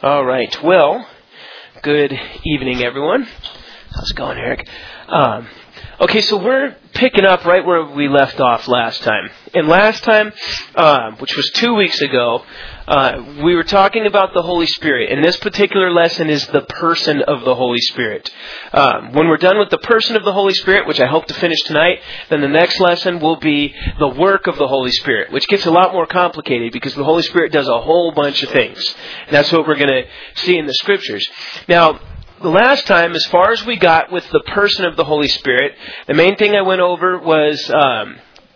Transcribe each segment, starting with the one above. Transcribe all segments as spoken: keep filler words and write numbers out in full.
All right. Well, good evening, everyone. How's it going, Eric? Um, okay, so we're picking up right where we left off last time. And last time, uh, which was two weeks ago, uh, we were talking about the Holy Spirit. And this particular lesson is the person of the Holy Spirit. Um, when we're done with the person of the Holy Spirit, which I hope to finish tonight, then the next lesson will be the work of the Holy Spirit, which gets a lot more complicated because the Holy Spirit does a whole bunch of things. And that's what we're going to see in the Scriptures. Now, the last time, as far as we got with the person of the Holy Spirit, the main thing I went over was um,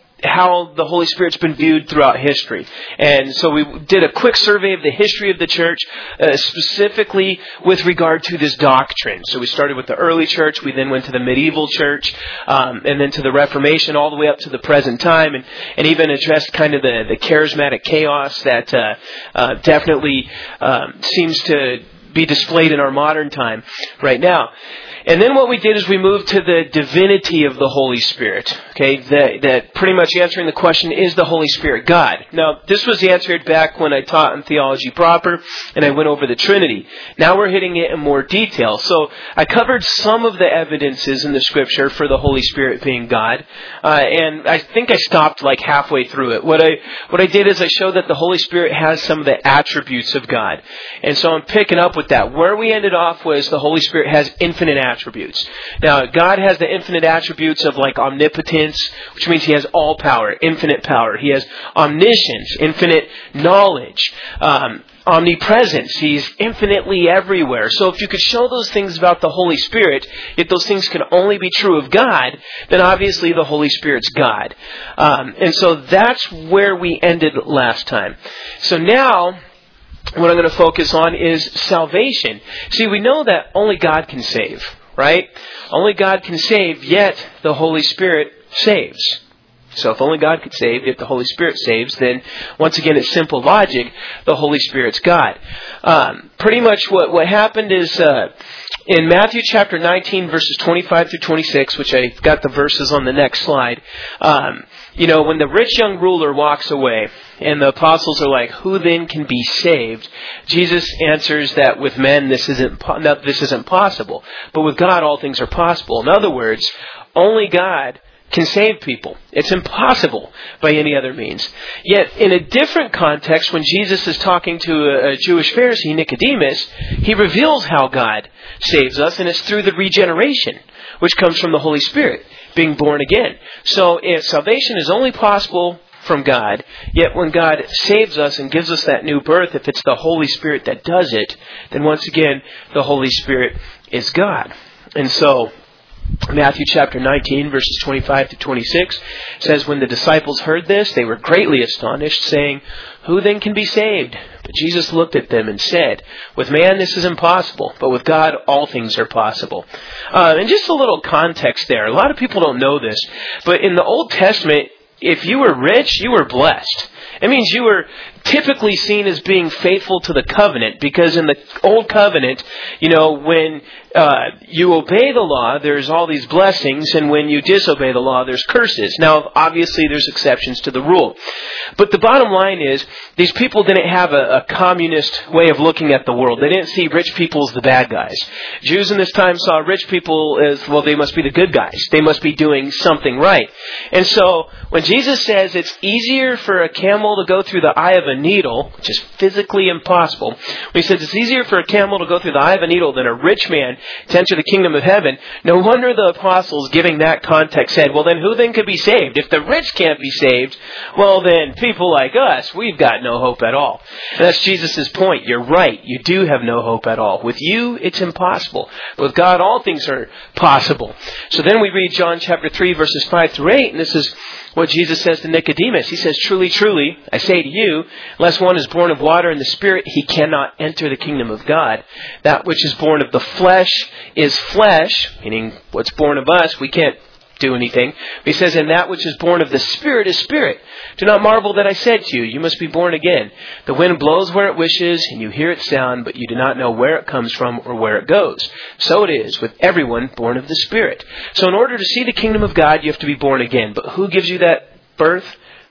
how the Holy Spirit's been viewed throughout history. And so we did a quick survey of the history of the church, uh, specifically with regard to this doctrine. So we started with the early church, we then went to the medieval church, um, and then to the Reformation, all the way up to the present time, and, and even addressed kind of the, the charismatic chaos that uh, uh, definitely um, seems to be displayed in our modern time right now. And then what we did is we moved to the divinity of the Holy Spirit. Okay, that, that pretty much answering the question, is the Holy Spirit God? Now, this was answered back when I taught in Theology Proper, and I went over the Trinity. Now we're hitting it in more detail. So I covered some of the evidences in the Scripture for the Holy Spirit being God, uh, and I think I stopped like halfway through it. What I what I did is I showed that the Holy Spirit has some of the attributes of God, and so I'm picking up with that. Where we ended off was the Holy Spirit has infinite attributes. Attributes. Now, God has the infinite attributes of like omnipotence, which means He has all power, infinite power. He has omniscience, infinite knowledge, um, omnipresence. He's infinitely everywhere. So if you could show those things about the Holy Spirit, if those things can only be true of God, then obviously the Holy Spirit's God. Um, and so that's where we ended last time. So now, what I'm going to focus on is salvation. See, we know that only God can save, right? Only God can save, yet the Holy Spirit saves. So if only God could save, yet the Holy Spirit saves, then once again, it's simple logic, the Holy Spirit's God. Um, pretty much what, what happened is uh, in Matthew chapter nineteen, verses twenty-five through twenty-six, which I've got the verses on the next slide, um, you know, when the rich young ruler walks away, and the apostles are like, who then can be saved? Jesus answers that with men, this isn't, no, this isn't possible. But with God, all things are possible. In other words, only God can save people. It's impossible by any other means. Yet, in a different context, when Jesus is talking to a, a Jewish Pharisee, Nicodemus, He reveals how God saves us, and it's through the regeneration, which comes from the Holy Spirit, being born again. So, if salvation is only possible from God, yet when God saves us and gives us that new birth, if it's the Holy Spirit that does it, then once again, the Holy Spirit is God. And so, Matthew chapter nineteen, verses twenty-five to twenty-six says, when the disciples heard this, they were greatly astonished, saying, who then can be saved? But Jesus looked at them and said, with man this is impossible, but with God all things are possible. Uh, and just a little context there. A lot of people don't know this, but in the Old Testament, if you were rich, you were blessed. It means you were typically seen as being faithful to the covenant, because in the Old Covenant, you know, when uh, you obey the law, there's all these blessings, and when you disobey the law, there's curses. Now, obviously, there's exceptions to the rule. But the bottom line is, these people didn't have a, a communist way of looking at the world. They didn't see rich people as the bad guys. Jews in this time saw rich people as, well, they must be the good guys. They must be doing something right. And so, when Jesus says it's easier for a camel to go through the eye of a needle, which is physically impossible, when He says it's easier for a camel to go through the eye of a needle than a rich man to enter the kingdom of heaven, no wonder the apostles, giving that context, said, well then who then could be saved? If the rich can't be saved, well then people like us, we've got no hope at all. And that's Jesus' point. You're right. You do have no hope at all. With you, it's impossible. With God, all things are possible. So then we read John chapter three, verses five through eight, and this is what Jesus says to Nicodemus. He says, truly, truly, I say to you, unless one is born of water and the Spirit, he cannot enter the kingdom of God. That which is born of the flesh is flesh, meaning what's born of us, we can't do anything. But he says, and that which is born of the Spirit is spirit. Do not marvel that I said to you, you must be born again. The wind blows where it wishes, and you hear its sound, but you do not know where it comes from or where it goes. So it is with everyone born of the Spirit. So in order to see the kingdom of God, you have to be born again. But who gives you that birth?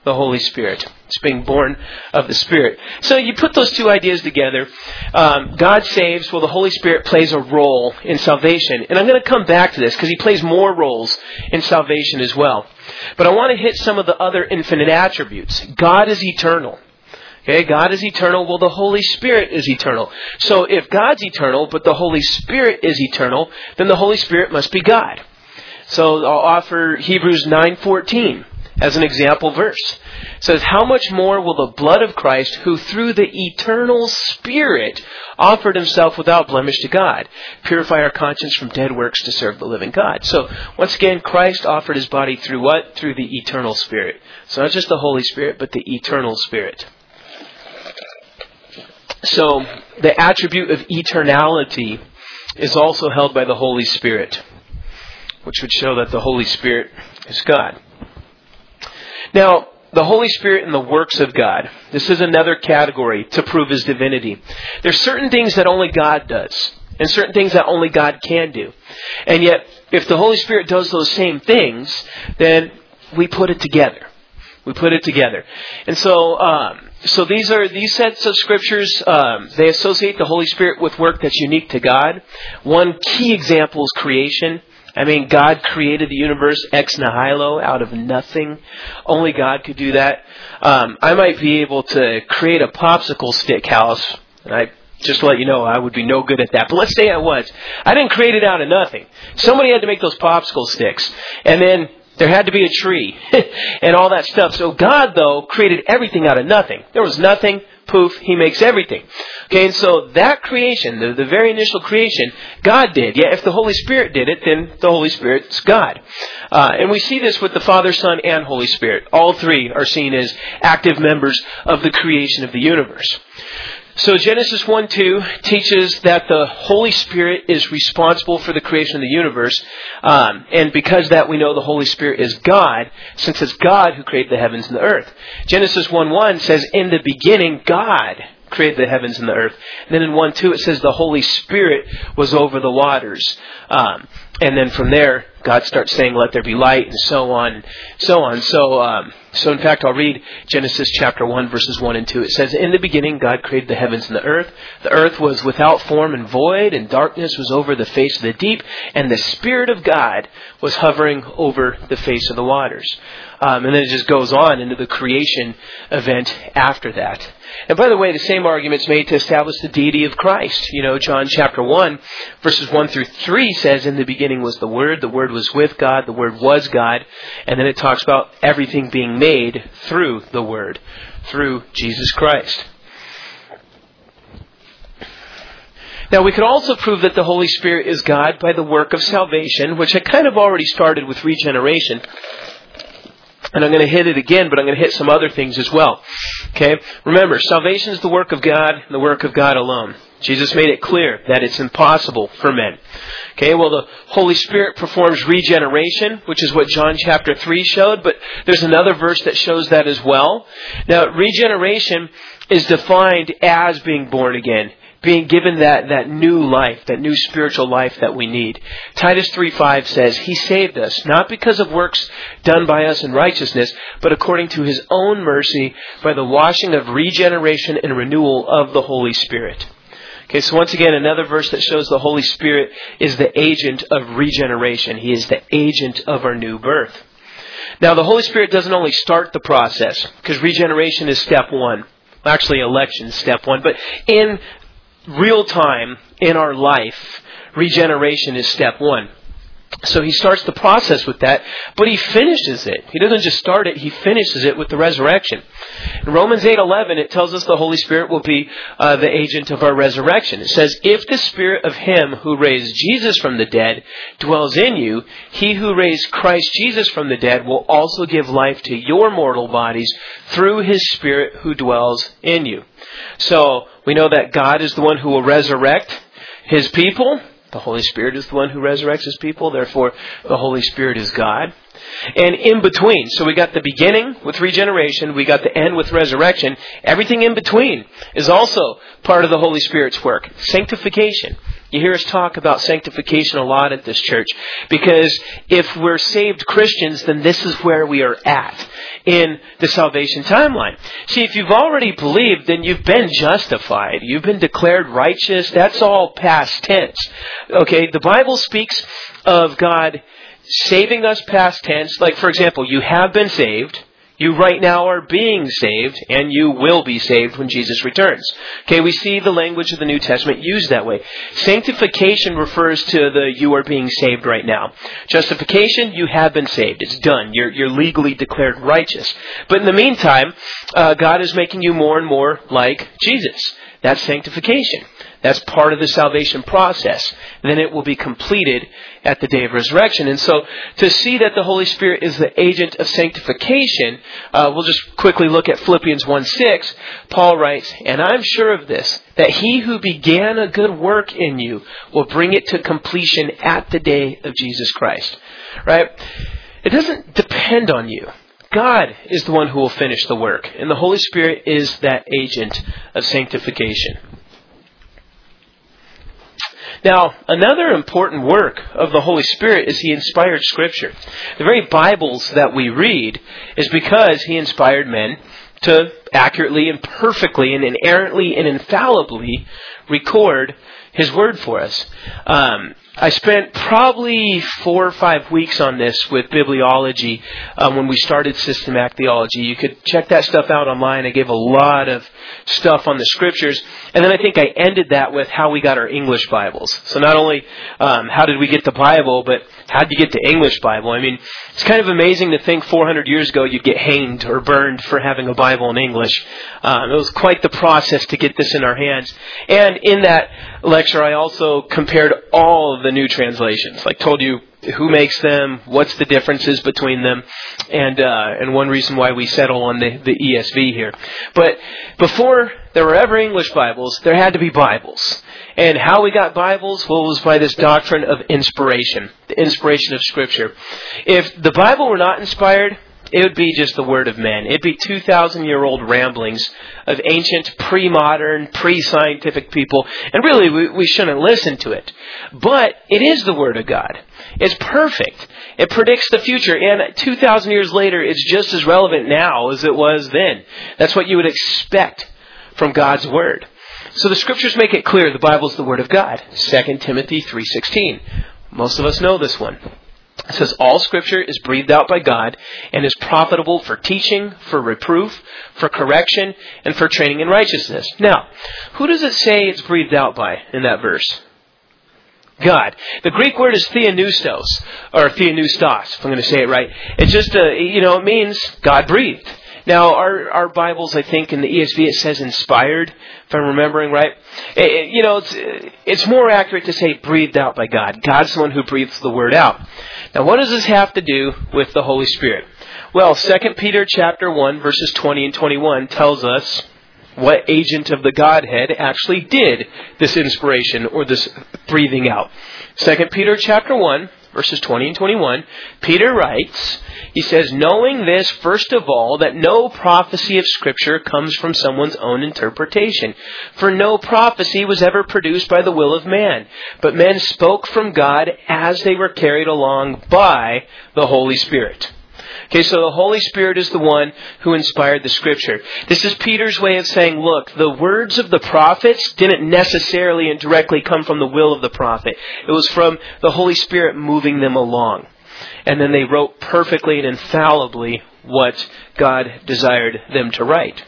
the Holy Spirit. It's being born of the Spirit. So you put those two ideas together. Um, God saves. Well, the Holy Spirit plays a role in salvation. And I'm going to come back to this because He plays more roles in salvation as well. But I want to hit some of the other infinite attributes. God is eternal. Okay, God is eternal. Well, the Holy Spirit is eternal. So if God's eternal, but the Holy Spirit is eternal, then the Holy Spirit must be God. So I'll offer Hebrews nine fourteen as an example verse. It says, how much more will the blood of Christ, who through the eternal Spirit offered Himself without blemish to God, purify our conscience from dead works to serve the living God. So once again, Christ offered His body through what? Through the eternal Spirit. So not just the Holy Spirit, but the eternal Spirit. So the attribute of eternality is also held by the Holy Spirit, which would show that the Holy Spirit is God. Now, the Holy Spirit and the works of God. This is another category to prove His divinity. There's certain things that only God does, and certain things that only God can do. And yet, if the Holy Spirit does those same things, then we put it together. We put it together. And so, um, so these are these sets of scriptures. Um, they associate the Holy Spirit with work that's unique to God. One key example is creation. I mean, God created the universe ex nihilo, out of nothing. Only God could do that. Um, I might be able to create a popsicle stick house, and I just to let you know, I would be no good at that. But let's say I was. I didn't create it out of nothing. Somebody had to make those popsicle sticks, and then there had to be a tree and all that stuff. So God, though, created everything out of nothing. There was nothing. Poof, He makes everything. Okay, and so that creation, the, the very initial creation, God did. Yeah, if the Holy Spirit did it, then the Holy Spirit's God. Uh, and we see this with the Father, Son, and Holy Spirit. All three are seen as active members of the creation of the universe. So Genesis one two teaches that the Holy Spirit is responsible for the creation of the universe. Um, and because that we know the Holy Spirit is God, since it's God who created the heavens and the earth. Genesis one one says, in the beginning, God created the heavens and the earth. And then in one two it says the Holy Spirit was over the waters. Um, and then from there, God starts saying, let there be light, and so on, and so on. So, um, so in fact, I'll read Genesis chapter one, verses one and two. It says, in the beginning, God created the heavens and the earth. The earth was without form and void, and darkness was over the face of the deep, and the Spirit of God was hovering over the face of the waters. Um, and then it just goes on into the creation event after that. And by the way, the same argument's made to establish the deity of Christ. You know, John chapter one, verses one through three says, in the beginning was the Word, the Word was with God, the Word was God. And then it talks about everything being made through the Word, through Jesus Christ. Now, we could also prove that the Holy Spirit is God by the work of salvation, which I kind of already started with regeneration. And I'm going to hit it again, but I'm going to hit some other things as well. Okay? Remember, salvation is the work of God, and the work of God alone. Jesus made it clear that it's impossible for men. Okay, well, the Holy Spirit performs regeneration, which is what John chapter three showed, but there's another verse that shows that as well. Now, regeneration is defined as being born again, being given that, that new life, that new spiritual life that we need. Titus three five says, He saved us, not because of works done by us in righteousness, but according to His own mercy, by the washing of regeneration and renewal of the Holy Spirit. Okay, so once again, another verse that shows the Holy Spirit is the agent of regeneration. He is the agent of our new birth. Now, the Holy Spirit doesn't only start the process, because regeneration is step one. Actually, election is step one. But in real time, in our life, regeneration is step one. So He starts the process with that, but He finishes it. He doesn't just start it, He finishes it with the resurrection. In Romans eight eleven, it tells us the Holy Spirit will be uh, the agent of our resurrection. It says, if the Spirit of Him who raised Jesus from the dead dwells in you, He who raised Christ Jesus from the dead will also give life to your mortal bodies through His Spirit who dwells in you. So we know that God is the one who will resurrect His people. The Holy Spirit is the one who resurrects His people. Therefore, the Holy Spirit is God. And in between, so we got the beginning with regeneration, we got the end with resurrection. Everything in between is also part of the Holy Spirit's work. Sanctification. You hear us talk about sanctification a lot at this church, because if we're saved Christians, then this is where we are at in the salvation timeline. See, if you've already believed, then you've been justified. You've been declared righteous. That's all past tense. Okay, the Bible speaks of God saving us past tense. Like, for example, you have been saved. You right now are being saved, and you will be saved when Jesus returns. Okay, we see the language of the New Testament used that way. Sanctification refers to the you are being saved right now. Justification, you have been saved. It's done. You're, you're legally declared righteous. But in the meantime, uh, God is making you more and more like Jesus. That's sanctification. That's part of the salvation process. Then it will be completed at the day of resurrection. And so to see that the Holy Spirit is the agent of sanctification, uh, we'll just quickly look at Philippians one six. Paul writes, "And I'm sure of this, that he who began a good work in you will bring it to completion at the day of Jesus Christ." Right? It doesn't depend on you. God is the one who will finish the work. And the Holy Spirit is that agent of sanctification. Now, another important work of the Holy Spirit is He inspired Scripture. The very Bibles that we read is because He inspired men to accurately and perfectly and inerrantly and infallibly record His Word for us. Um, I spent probably four or five weeks on this with bibliology um, when we started systematic theology. You could check that stuff out online. I gave a lot of stuff on the Scriptures. And then I think I ended that with how we got our English Bibles. So not only um, how did we get the Bible, but how did you get the English Bible? I mean, it's kind of amazing to think four hundred years ago you'd get hanged or burned for having a Bible in English. Um, it was quite the process to get this in our hands. And in that lecture, I also compared all of the new translations. Like told you who makes them, what's the differences between them, and uh, and one reason why we settle on the, the E S V here. But before there were ever English Bibles, there had to be Bibles. And how we got Bibles, well, was by this doctrine of inspiration, the inspiration of Scripture. If the Bible were not inspired, it would be just the word of men. It'd be two thousand year old ramblings of ancient, pre-modern, pre-scientific people. And really, we, we shouldn't listen to it. But it is the Word of God. It's perfect. It predicts the future. And two thousand years later, it's just as relevant now as it was then. That's what you would expect from God's Word. So the Scriptures make it clear the Bible is the Word of God. Second Timothy three sixteen. Most of us know this one. It says, "All Scripture is breathed out by God and is profitable for teaching, for reproof, for correction, and for training in righteousness." Now, who does it say it's breathed out by in that verse? God. The Greek word is theonoustos, or theonoustos, if I'm going to say it right. It's just, a, you know, it means God breathed. Now, our, our Bibles, I think, in the E S V, it says inspired, if I'm remembering right. It, it, you know, it's, it's more accurate to say breathed out by God. God's the one who breathes the word out. Now, what does this have to do with the Holy Spirit? Well, Second Peter chapter one, verses twenty and twenty-one tells us what agent of the Godhead actually did this inspiration or this breathing out. Second Peter chapter one, verses twenty and twenty-one, Peter writes, he says, "Knowing this, first of all, that no prophecy of Scripture comes from someone's own interpretation. For no prophecy was ever produced by the will of man, but men spoke from God as they were carried along by the Holy Spirit." Okay, so the Holy Spirit is the one who inspired the Scripture. This is Peter's way of saying, look, the words of the prophets didn't necessarily and directly come from the will of the prophet. It was from the Holy Spirit moving them along. And then they wrote perfectly and infallibly what God desired them to write.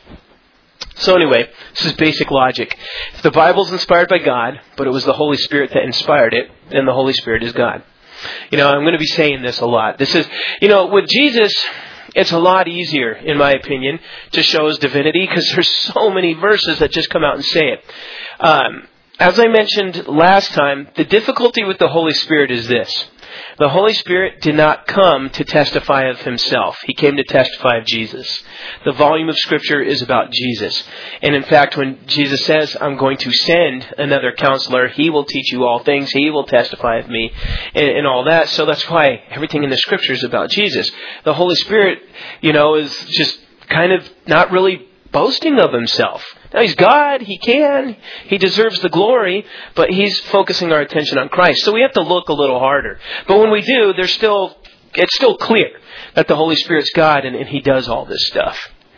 So anyway, this is basic logic. If the Bible's inspired by God, but it was the Holy Spirit that inspired it, then the Holy Spirit is God. You know, I'm going to be saying this a lot. This is, you know, with Jesus, it's a lot easier, in my opinion, to show His divinity because there's so many verses that just come out and say it. Um, as I mentioned last time, the difficulty with the Holy Spirit is this. The Holy Spirit did not come to testify of Himself. He came to testify of Jesus. The volume of Scripture is about Jesus. And in fact, when Jesus says, "I'm going to send another counselor, He will teach you all things, He will testify of me," and, and all that. So that's why everything in the Scripture is about Jesus. The Holy Spirit, you know, is just kind of not really boasting of Himself. Now, He's God. He can. He deserves the glory, but He's focusing our attention on Christ. So we have to look a little harder. But when we do, there's still, it's still clear that the Holy Spirit's God and, and He does all this stuff.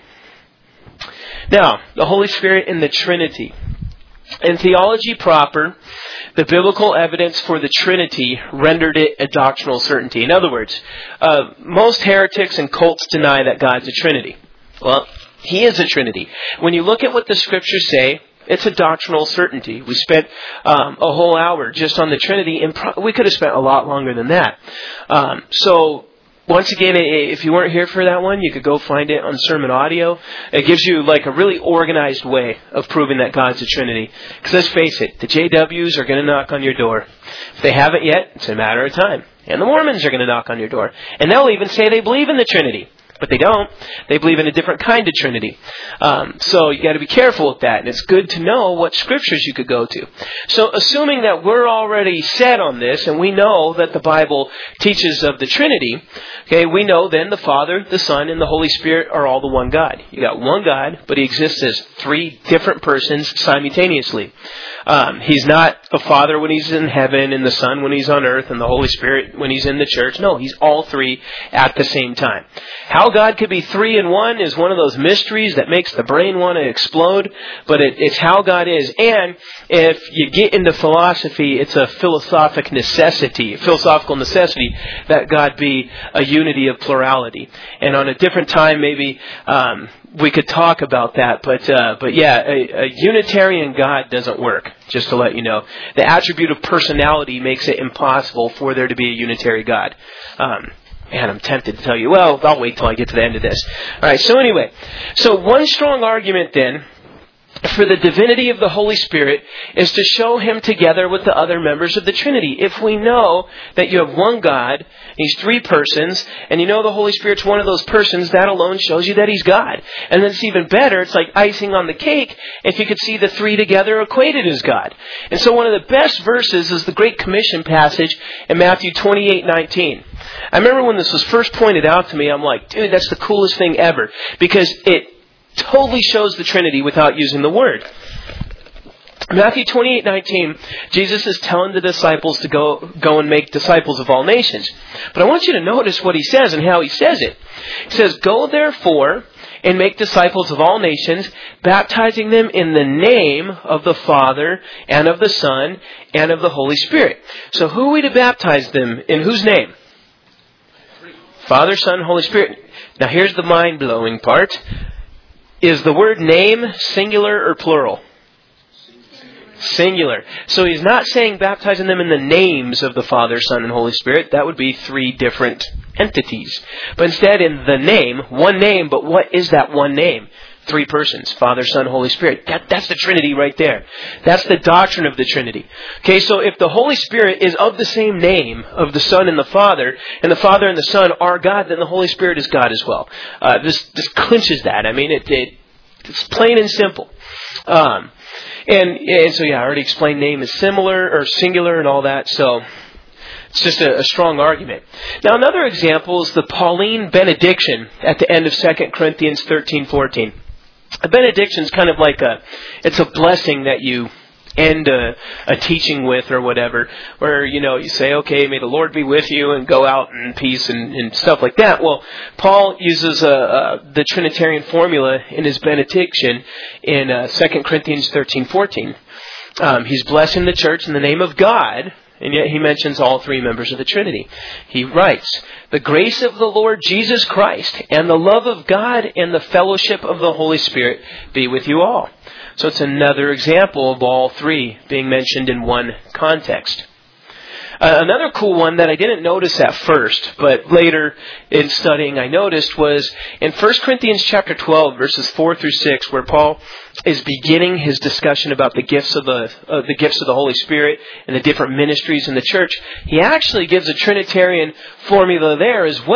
Now, the Holy Spirit in the Trinity. In theology proper, the biblical evidence for the Trinity rendered it a doctrinal certainty. In other words, uh, most heretics and cults deny that God's a Trinity. Well, He is a Trinity. When you look at what the Scriptures say, it's a doctrinal certainty. We spent um, a whole hour just on the Trinity, and pro- we could have spent a lot longer than that. Um, so, once again, if you weren't here for that one, you could go find it on sermon audio. It gives you like a really organized way of proving that God's a Trinity. Because let's face it, the J Ws are going to knock on your door. If they haven't yet, it's a matter of time. And the Mormons are going to knock on your door. And they'll even say they believe in the Trinity. But they don't. They believe in a different kind of Trinity. Um, so you got to be careful with that. And it's good to know what scriptures you could go to. So assuming that we're already set on this, and we know that the Bible teaches of the Trinity, okay, we know then the Father, the Son, and the Holy Spirit are all the one God. You got one God, but He exists as three different persons simultaneously. Um, he's not the Father when He's in heaven, and the Son when He's on earth, and the Holy Spirit when He's in the church. No, He's all three at the same time. How God could be three in one is one of those mysteries that makes the brain want to explode, but it, it's how God is. And if you get into philosophy, it's a philosophic necessity, philosophical necessity that God be a unity of plurality. And on a different time, maybe um, we could talk about that. But uh, but yeah, a, a Unitarian God doesn't work. Just to let you know, the attribute of personality makes it impossible for there to be a unitary God. Um, Man, I'm tempted to tell you, well, I'll wait till I get to the end of this. All right, so anyway, so one strong argument then for the divinity of the Holy Spirit is to show Him together with the other members of the Trinity. If we know that you have one God, He's three persons, and you know the Holy Spirit's one of those persons, that alone shows you that He's God. And then it's even better, it's like icing on the cake, if you could see the three together equated as God. And so one of the best verses is the Great Commission passage in Matthew twenty-eight nineteen. I remember when this was first pointed out to me, I'm like, dude, that's the coolest thing ever. Because it totally shows the Trinity without using the word. Matthew twenty-eight nineteen, Jesus is telling the disciples to go, go and make disciples of all nations. But I want you to notice what He says and how He says it. He says, "Go therefore and make disciples of all nations, baptizing them in the name of the Father and of the Son and of the Holy Spirit." So who are we to baptize them? In whose name? Father, Son, Holy Spirit. Now here's the mind-blowing part. Is the word name singular or plural? Singular. So He's not saying baptizing them in the names of the Father, Son, and Holy Spirit. That would be three different entities. But instead in the name, one name, but what is that one name? Three persons, Father, Son, Holy Spirit. That, that's the Trinity right there. That's the doctrine of the Trinity. Okay, so if the Holy Spirit is of the same name of the Son and the Father, and the Father and the Son are God, then the Holy Spirit is God as well. Uh, this, this clinches that. I mean, it, it it's plain and simple. Um, and, and so, yeah, I already explained name is similar or singular and all that, so it's just a, a strong argument. Now, another example is the Pauline benediction at the end of Second Corinthians thirteen fourteen. A benediction is kind of like a, it's a blessing that you end a, a teaching with or whatever, where, you know, you say, okay, may the Lord be with you and go out in peace and, and stuff like that. Well, Paul uses a, a, the Trinitarian formula in his benediction in uh, Second Corinthians thirteen fourteen. Um, he's blessing the church in the name of God, and yet he mentions all three members of the Trinity. He writes, "The grace of the Lord Jesus Christ and the love of God and the fellowship of the Holy Spirit be with you all." So it's another example of all three being mentioned in one context. Uh, another cool one that I didn't notice at first, but later in studying I noticed, was in First Corinthians chapter twelve, verses four through six, where Paul is beginning his discussion about the gifts of the uh, the gifts of the Holy Spirit and the different ministries in the church. He actually gives a Trinitarian formula there as well.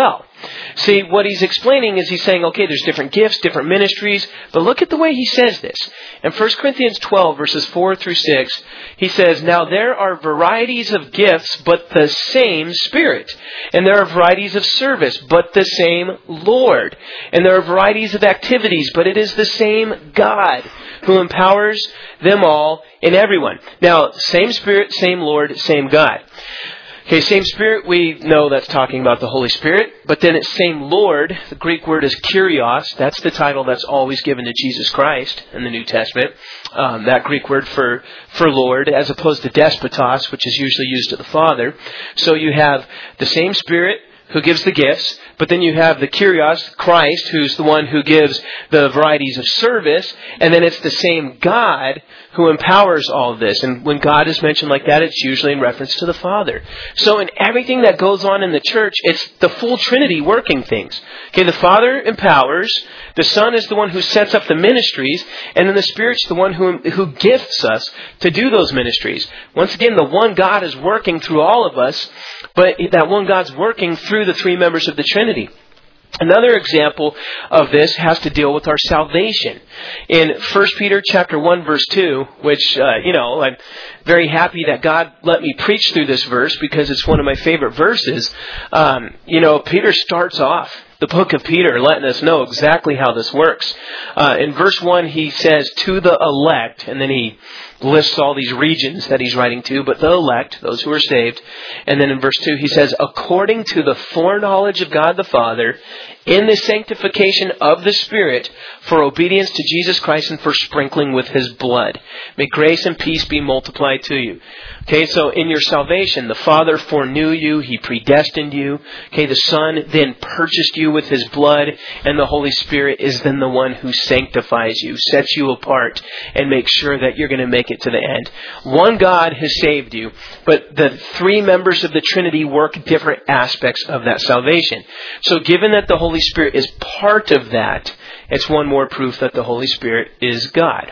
See, what he's explaining is he's saying, okay, there's different gifts, different ministries, but look at the way he says this. In First Corinthians twelve, verses four through six, he says, now there are varieties of gifts, but the same Spirit. And there are varieties of service, but the same Lord. And there are varieties of activities, but it is the same God who empowers them all in everyone. Now, same Spirit, same Lord, same God. Okay, same Spirit, we know that's talking about the Holy Spirit, but then it's same Lord. The Greek word is Kyrios. That's the title that's always given to Jesus Christ in the New Testament. Um, that Greek word for, for Lord, as opposed to despotos, which is usually used to the Father. So you have the same Spirit who gives the gifts, but then you have the Kyrios, Christ, who's the one who gives the varieties of service, and then it's the same God who empowers all of this. And when God is mentioned like that, it's usually in reference to the Father. So in everything that goes on in the church, it's the full Trinity working things. Okay, the Father empowers, the Son is the one who sets up the ministries, and then the Spirit's the one who, who gifts us to do those ministries. Once again, the one God is working through all of us, but that one God's working through the three members of the Trinity. Another example of this has to deal with our salvation. In First Peter chapter one, verse two, which, uh, you know, I'm very happy that God let me preach through this verse because it's one of my favorite verses. Um, you know, Peter starts off the book of Peter letting us know exactly how this works. Uh, in verse one, he says, to the elect, and then he lists all these regions that he's writing to, but the elect, those who are saved. And then in verse two, he says, according to the foreknowledge of God the Father, in the sanctification of the Spirit, for obedience to Jesus Christ and for sprinkling with His blood. May grace and peace be multiplied to you. Okay, so in your salvation, the Father foreknew you, He predestined you. Okay, the Son then purchased you with His blood, and the Holy Spirit is then the one who sanctifies you, sets you apart, and makes sure that you're going to make it to the end. One God has saved you, but the three members of the Trinity work different aspects of that salvation. So given that the Holy Spirit is part of that, it's one more proof that the Holy Spirit is God.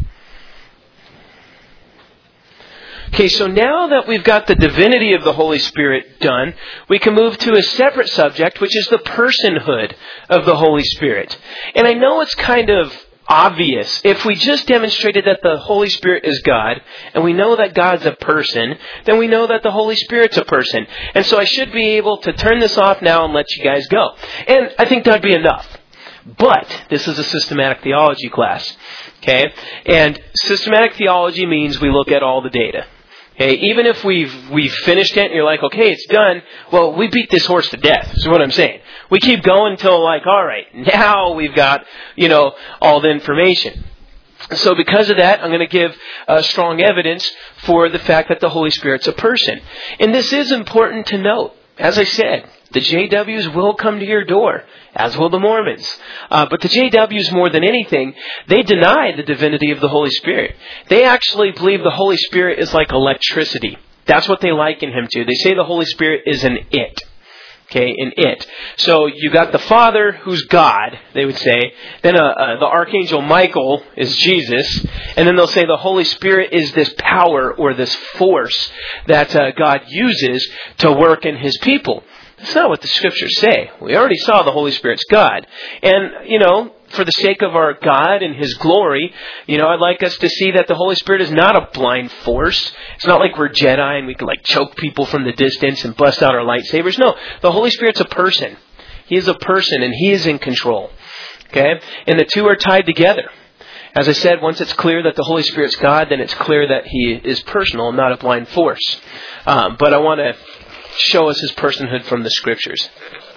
Okay, so now that we've got the divinity of the Holy Spirit done, we can move to a separate subject, which is the personhood of the Holy Spirit. And I know it's kind of obvious. If we just demonstrated that the Holy Spirit is God, and we know that God's a person, then we know that the Holy Spirit's a person. And so I should be able to turn this off now and let you guys go. And I think that'd be enough. But this is a systematic theology class. Okay? And systematic theology means we look at all the data. Okay, even if we've we've finished it and you're like, okay, it's done, well, we beat this horse to death, is what I'm saying. We keep going until like, all right, now we've got, you know, all the information. So because of that, I'm going to give uh, strong evidence for the fact that the Holy Spirit's a person. And this is important to note. As I said, the J Ws will come to your door, as will the Mormons. Uh, but the J Ws, more than anything, they deny the divinity of the Holy Spirit. They actually believe the Holy Spirit is like electricity. That's what they liken Him to. They say the Holy Spirit is an it. Okay, an it. So you got the Father, who's God, they would say. Then uh, uh, the Archangel Michael is Jesus. And then they'll say the Holy Spirit is this power or this force that uh, God uses to work in His people. That's not what the Scriptures say. We already saw the Holy Spirit's God. And, you know, for the sake of our God and His glory, you know, I'd like us to see that the Holy Spirit is not a blind force. It's not like we're Jedi and we can like choke people from the distance and bust out our lightsabers. No, the Holy Spirit's a person. He is a person and He is in control. Okay? And the two are tied together. As I said, once it's clear that the Holy Spirit's God, then it's clear that He is personal and not a blind force. Um, but I want to show us His personhood from the Scriptures.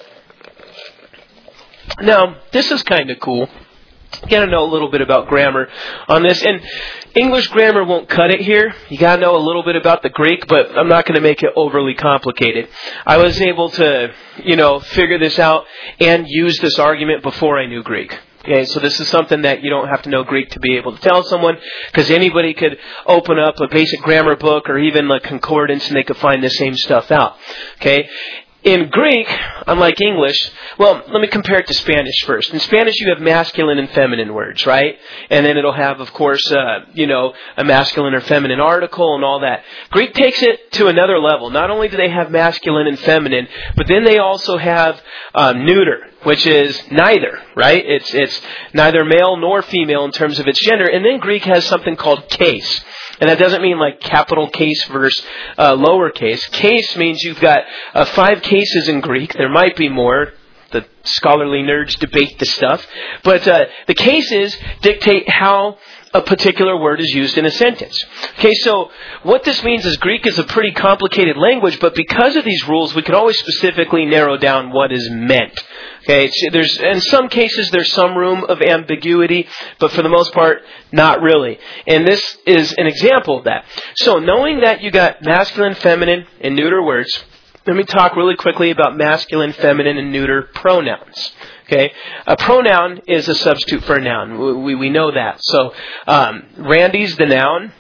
Now, this is kind of cool. You got to know a little bit about grammar on this. And English grammar won't cut it here. You got to know a little bit about the Greek, but I'm not going to make it overly complicated. I was able to, you know, figure this out and use this argument before I knew Greek. Okay, so this is something that you don't have to know Greek to be able to tell someone, because anybody could open up a basic grammar book or even a concordance and they could find the same stuff out. Okay, in Greek, unlike English, well, let me compare it to Spanish first. In Spanish, you have masculine and feminine words, right? And then it'll have, of course, uh, you know, a masculine or feminine article and all that. Greek takes it to another level. Not only do they have masculine and feminine, but then they also have um, neuter, which is neither, right? It's it's neither male nor female in terms of its gender. And then Greek has something called case. And that doesn't mean like capital case versus uh, lowercase. Case means you've got uh, five cases in Greek. There might be more. The scholarly nerds debate the stuff. But uh, the cases dictate how a particular word is used in a sentence. Okay, so what this means is Greek is a pretty complicated language, but because of these rules, we can always specifically narrow down what is meant. Okay, it's, there's in some cases there's some room of ambiguity, but for the most part, not really. And this is an example of that. So knowing that you got masculine, feminine, and neuter words, let me talk really quickly about masculine, feminine, and neuter pronouns. Okay, a pronoun is a substitute for a noun. We we know that. So um, Randy's the noun.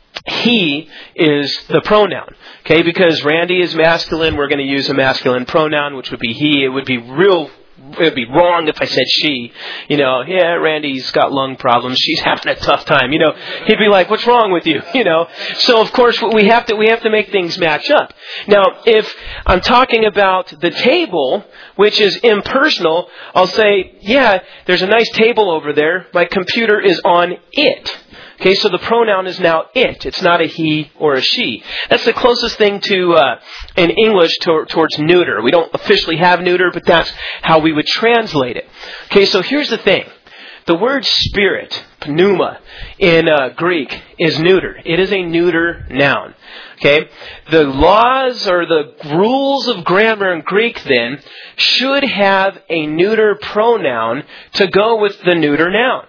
He is the pronoun. Okay, because Randy is masculine, we're going to use a masculine pronoun, which would be he. It would be real. It would be wrong if I said she. You know, yeah, Randy's got lung problems. She's having a tough time. You know, he'd be like, "What's wrong with you?" You know. So of course we have to we have to make things match up. Now, if I'm talking about the table, which is impersonal, I'll say, "Yeah, there's a nice table over there. My computer is on it." Okay, so the pronoun is now it. It's not a he or a she. That's the closest thing to, uh, in English, to, towards neuter. We don't officially have neuter, but that's how we would translate it. Okay, so here's the thing. The word spirit, pneuma, in uh, Greek is neuter. It is a neuter noun. Okay, the laws or the rules of grammar in Greek, then, should have a neuter pronoun to go with the neuter noun.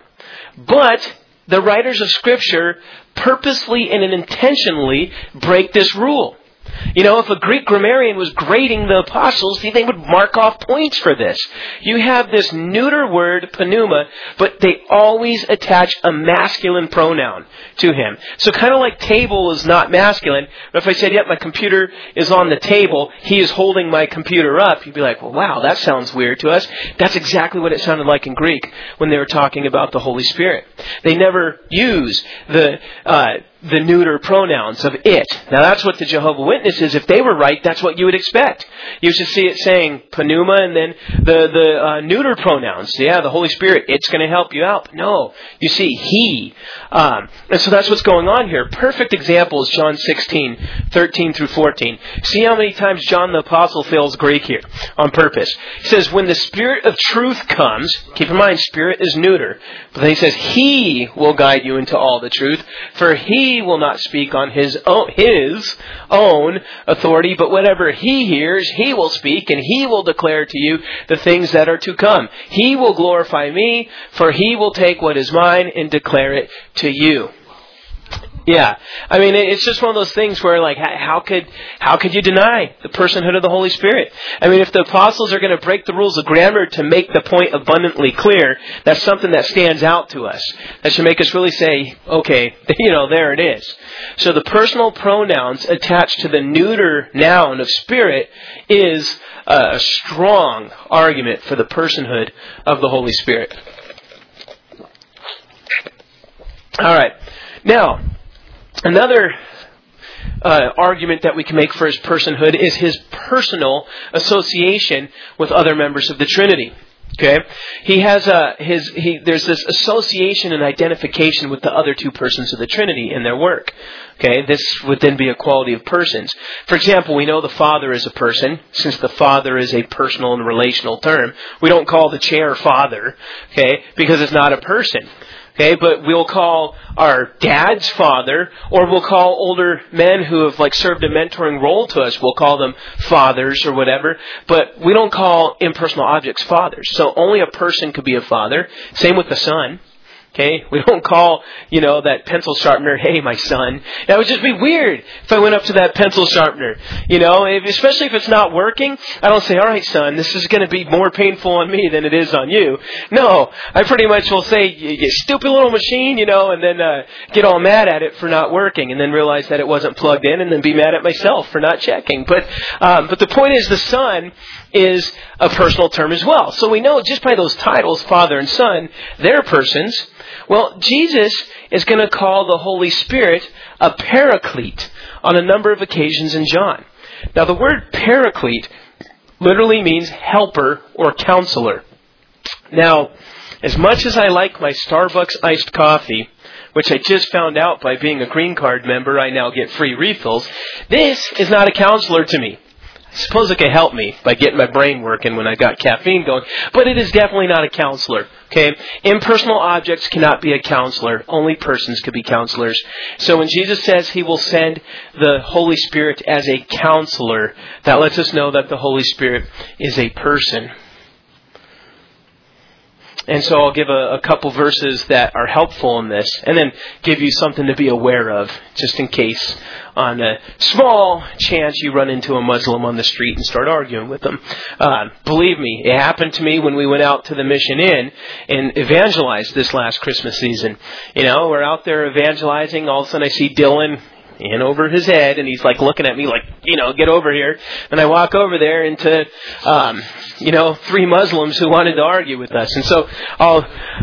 But the writers of Scripture purposely and intentionally break this rule. You know, if a Greek grammarian was grading the apostles, they would mark off points for this. You have this neuter word, pneuma, but they always attach a masculine pronoun to him. So kind of like table is not masculine, but if I said, yep, my computer is on the table, he is holding my computer up, you'd be like, well, wow, that sounds weird to us. That's exactly what it sounded like in Greek when they were talking about the Holy Spirit. They never use the uh the neuter pronouns of it. Now that's what the Jehovah's Witnesses, if they were right, that's what you would expect. You should see it saying pneuma and then the, the uh, neuter pronouns. Yeah, the Holy Spirit, it's going to help you out. But no, you see he. Um, and so that's what's going on here. Perfect example is John sixteen, thirteen through fourteen. See how many times John the Apostle fails Greek here on purpose. He says, when the Spirit of truth comes, keep in mind, Spirit is neuter. But then he says, he will guide you into all the truth, for he will not speak on his own, his own authority, but whatever he hears, he will speak, and he will declare to you the things that are to come. He will glorify me, for he will take what is mine and declare it to you. Yeah, I mean, it's just one of those things where, like, how could how could you deny the personhood of the Holy Spirit? I mean, if the apostles are going to break the rules of grammar to make the point abundantly clear, that's something that stands out to us. That should make us really say, okay, you know, there it is. So the personal pronouns attached to the neuter noun of Spirit is a strong argument for the personhood of the Holy Spirit. All right, now, another uh, argument that we can make for his personhood is his personal association with other members of the Trinity. Okay, he has a his he. There's this association and identification with the other two persons of the Trinity in their work. Okay, this would then be a quality of persons. For example, we know the Father is a person, since the Father is a personal and relational term. We don't call the chair Father, okay, because it's not a person. Okay, but we'll call our dads father, or we'll call older men who have like served a mentoring role to us, we'll call them fathers or whatever, but we don't call impersonal objects fathers. So only a person could be a father. Same with the Son. Okay, we don't call, you know, that pencil sharpener, hey, my son. That would just be weird if I went up to that pencil sharpener. You know, if, especially if it's not working, I don't say, all right, son, this is going to be more painful on me than it is on you. No, I pretty much will say, you, you stupid little machine, you know, and then uh, get all mad at it for not working, and then realize that it wasn't plugged in, and then be mad at myself for not checking. But um, but the point is, the son is a personal term as well. So we know just by those titles, Father and Son, they're persons. Well, Jesus is going to call the Holy Spirit a paraclete on a number of occasions in John. Now, the word paraclete literally means helper or counselor. Now, as much as I like my Starbucks iced coffee, which I just found out by being a green card member, I now get free refills, this is not a counselor to me. I suppose it could help me by getting my brain working when I got caffeine going, but it is definitely not a counselor. Okay, impersonal objects cannot be a counselor. Only persons could be counselors. So when Jesus says He will send the Holy Spirit as a counselor, that lets us know that the Holy Spirit is a person. And so I'll give a, a couple verses that are helpful in this, and then give you something to be aware of, just in case, on a small chance you run into a Muslim on the street and start arguing with them. Uh, believe me, it happened to me when we went out to the Mission Inn and evangelized this last Christmas season. You know, we're out there evangelizing, all of a sudden I see Dylan in over his head, and he's like looking at me like, you know, get over here. And I walk over there into, um, you know, three Muslims who wanted to argue with us. And so I'll,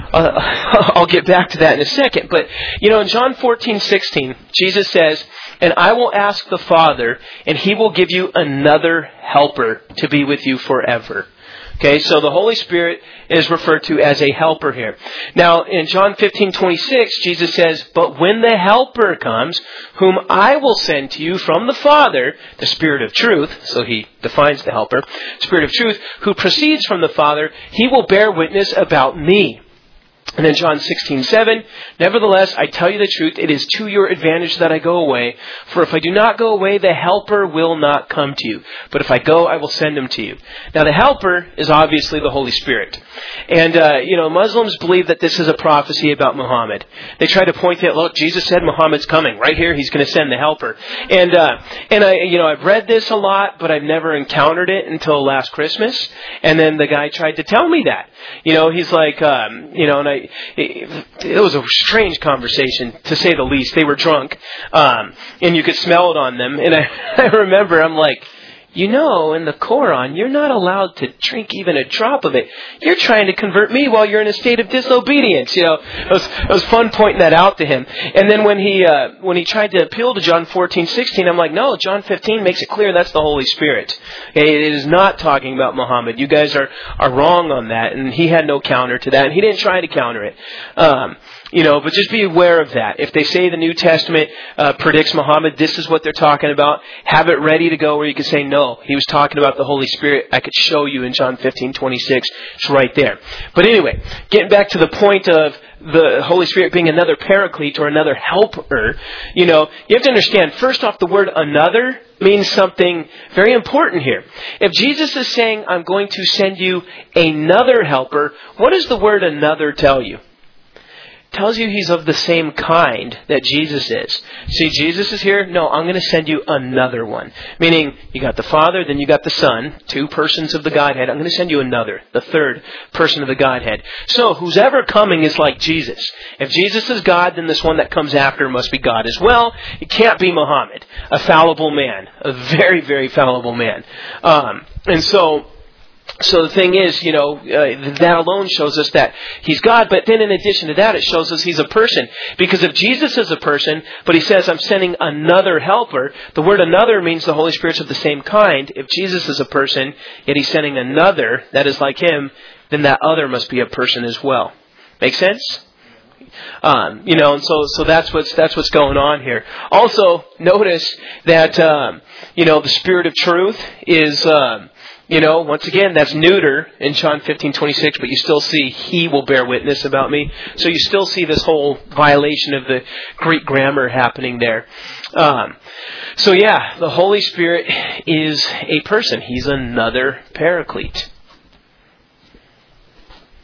uh, I'll get back to that in a second. But, you know, in John fourteen sixteen, Jesus says, and I will ask the Father, and He will give you another helper to be with you forever. Okay, so the Holy Spirit is referred to as a helper here. Now, in John fifteen twenty-six, Jesus says, but when the helper comes, whom I will send to you from the Father, the Spirit of truth, so He defines the helper, Spirit of truth, who proceeds from the Father, He will bear witness about me. And then John sixteen seven, nevertheless, I tell you the truth, it is to your advantage that I go away. For if I do not go away, the Helper will not come to you. But if I go, I will send Him to you. Now, the Helper is obviously the Holy Spirit. And, uh, you know, Muslims believe that this is a prophecy about Muhammad. They try to point out, look, Jesus said Muhammad's coming. Right here, He's going to send the Helper. And, uh, and I, you know, I've read this a lot, but I've never encountered it until last Christmas. And then the guy tried to tell me that. You know, he's like, um, you know, and I, It, it was a strange conversation, to say the least. They were drunk, um, and you could smell it on them. And I, I remember, I'm like, you know, in the Quran, you're not allowed to drink even a drop of it. You're trying to convert me while you're in a state of disobedience. You know, it was, it was fun pointing that out to him. And then when he uh, when he tried to appeal to John fourteen sixteen, I'm like, no, John fifteen makes it clear that's the Holy Spirit. It is not talking about Muhammad. You guys are, are wrong on that. And he had no counter to that, and he didn't try to counter it. Um, You know, but just be aware of that. If they say the New Testament uh, predicts Muhammad, this is what they're talking about. Have it ready to go where you can say, no, he was talking about the Holy Spirit. I could show you in John fifteen twenty-six. It's right there. But anyway, getting back to the point of the Holy Spirit being another paraclete or another helper, you know, you have to understand, first off, the word another means something very important here. If Jesus is saying, I'm going to send you another helper, what does the word another tell you? Tells you He's of the same kind that Jesus is. See, Jesus is here. No, I'm going to send you another one. Meaning, you got the Father, then you got the Son, two persons of the Godhead. I'm going to send you another, the third person of the Godhead. So, who's ever coming is like Jesus. If Jesus is God, then this one that comes after must be God as well. It can't be Muhammad, a fallible man, a very, very fallible man. Um, and so... So the thing is, you know, uh, that alone shows us that He's God. But then in addition to that, it shows us He's a person. Because if Jesus is a person, but He says, I'm sending another helper, the word another means the Holy Spirit's of the same kind. If Jesus is a person, yet He's sending another that is like Him, then that other must be a person as well. Make sense? Um, you know, and so so that's what's that's what's going on here. Also, notice that um, you know, the Spirit of truth is. Um, You know, once again, that's neuter in John fifteen twenty-six, but you still see He will bear witness about me. So you still see this whole violation of the Greek grammar happening there. Um, so yeah, the Holy Spirit is a person. He's another paraclete.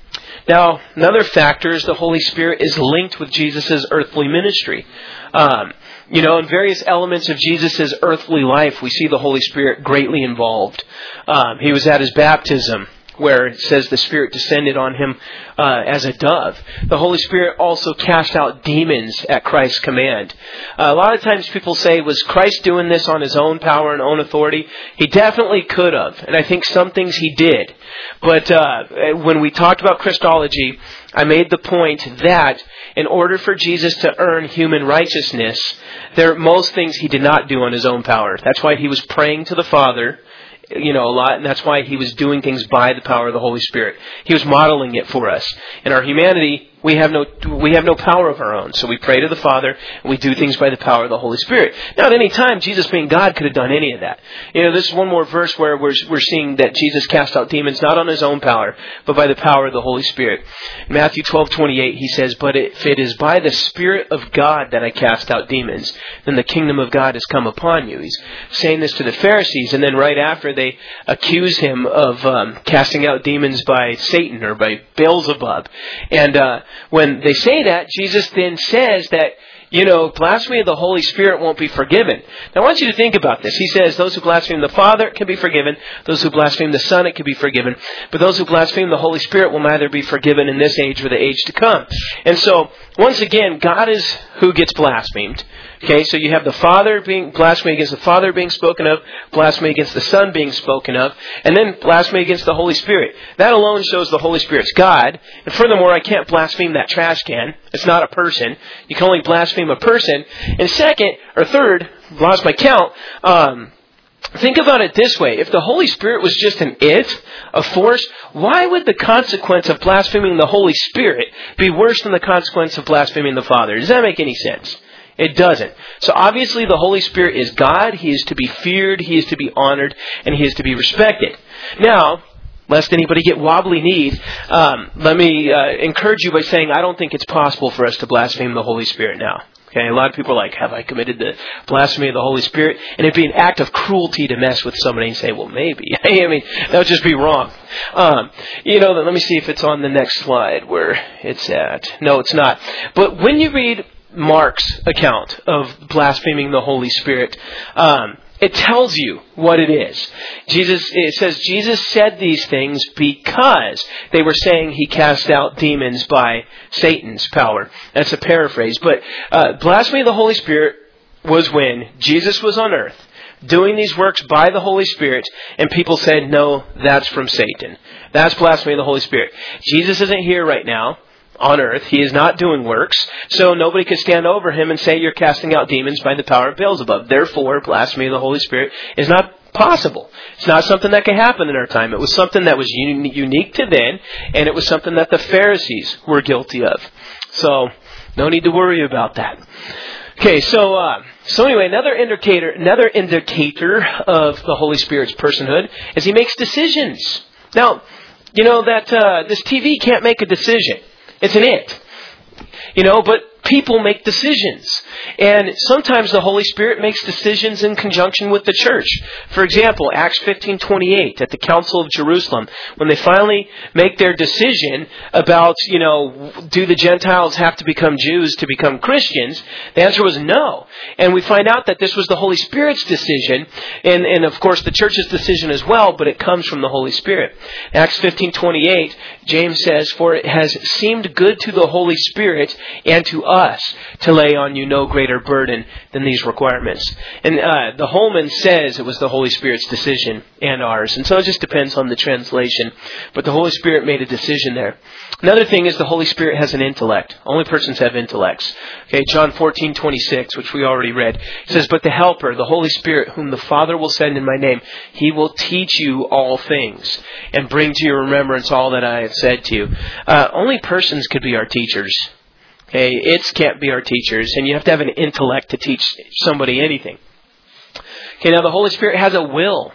Now, another factor is the Holy Spirit is linked with Jesus' earthly ministry. Um, you know, in various elements of Jesus' earthly life, we see the Holy Spirit greatly involved. Um, he was at his baptism, where it says the Spirit descended on him uh, as a dove. The Holy Spirit also cast out demons at Christ's command. Uh, a lot of times people say, was Christ doing this on his own power and own authority? He definitely could have, and I think some things he did. But uh, when we talked about Christology, I made the point that in order for Jesus to earn human righteousness, there are most things he did not do on his own power. That's why he was praying to the Father, you know, a lot, and that's why he was doing things by the power of the Holy Spirit. He was modeling it for us. In our humanity, we have no we have no power of our own. So we pray to the Father, and we do things by the power of the Holy Spirit. Now, at any time, Jesus being God could have done any of that. You know, this is one more verse where we're, we're seeing that Jesus cast out demons not on his own power, but by the power of the Holy Spirit. In Matthew twelve twenty-eight, he says, "But if it is by the Spirit of God that I cast out demons, then the kingdom of God has come upon you." He's saying this to the Pharisees, and then right after they accuse him of um, casting out demons by Satan or by Beelzebub. And uh, when they say that, Jesus then says that, you know, blasphemy of the Holy Spirit won't be forgiven. Now, I want you to think about this. He says those who blaspheme the Father can be forgiven. Those who blaspheme the Son, it can be forgiven. But those who blaspheme the Holy Spirit will neither be forgiven in this age or the age to come. And so, once again, God is who gets blasphemed. Okay, so you have the Father being, blasphemy against the Father being spoken of, blasphemy against the Son being spoken of, and then blasphemy against the Holy Spirit. That alone shows the Holy Spirit's God. And furthermore, I can't blaspheme that trash can. It's not a person. You can only blaspheme a person. And second, or third, lost my count, um, think about it this way. If the Holy Spirit was just an it, a force, why would the consequence of blaspheming the Holy Spirit be worse than the consequence of blaspheming the Father? Does that make any sense? It doesn't. So obviously the Holy Spirit is God. He is to be feared, He is to be honored, and He is to be respected. Now, lest anybody get wobbly kneed, um, let me uh, encourage you by saying I don't think it's possible for us to blaspheme the Holy Spirit now. Okay, a lot of people are like, have I committed the blasphemy of the Holy Spirit? And it'd be an act of cruelty to mess with somebody and say, well, maybe. I mean, that would just be wrong. Um, you know, let me see if it's on the next slide where it's at. No, it's not. But when you read Mark's account of blaspheming the Holy Spirit, um, it tells you what it is. Jesus, it says Jesus said these things because they were saying he cast out demons by Satan's power. That's a paraphrase. But uh, blasphemy of the Holy Spirit was when Jesus was on earth doing these works by the Holy Spirit, and people said, no, that's from Satan. That's blasphemy of the Holy Spirit. Jesus isn't here right now on earth. He is not doing works, so nobody could stand over him and say you're casting out demons by the power of Beelzebub. Therefore, blasphemy of the Holy Spirit is not possible. It's not something that could happen in our time. It was something that was un- unique to then, and it was something that the Pharisees were guilty of. So, no need to worry about that. Okay, so uh, so anyway, another indicator, another indicator of the Holy Spirit's personhood is He makes decisions. Now, you know that uh, this T V can't make a decision. It's an it. You know, but people make decisions. And sometimes the Holy Spirit makes decisions in conjunction with the church. For example, Acts fifteen twenty-eight at the Council of Jerusalem, when they finally make their decision about, you know, do the Gentiles have to become Jews to become Christians? The answer was no. And we find out that this was the Holy Spirit's decision, and, and of course the church's decision as well, but it comes from the Holy Spirit. Acts fifteen twenty-eight, James says, "For it has seemed good to the Holy Spirit and to us to lay on you no greater burden than these requirements." And uh, the Holman says it was the Holy Spirit's decision and ours. And so it just depends on the translation. But the Holy Spirit made a decision there. Another thing is the Holy Spirit has an intellect. Only persons have intellects. Okay, John fourteen twenty-six, which we already read, it says, "But the Helper, the Holy Spirit, whom the Father will send in my name, He will teach you all things and bring to your remembrance all that I have said to you." Uh, only persons could be our teachers. Okay, it's can't be our teachers, and you have to have an intellect to teach somebody anything. Okay, now the Holy Spirit has a will.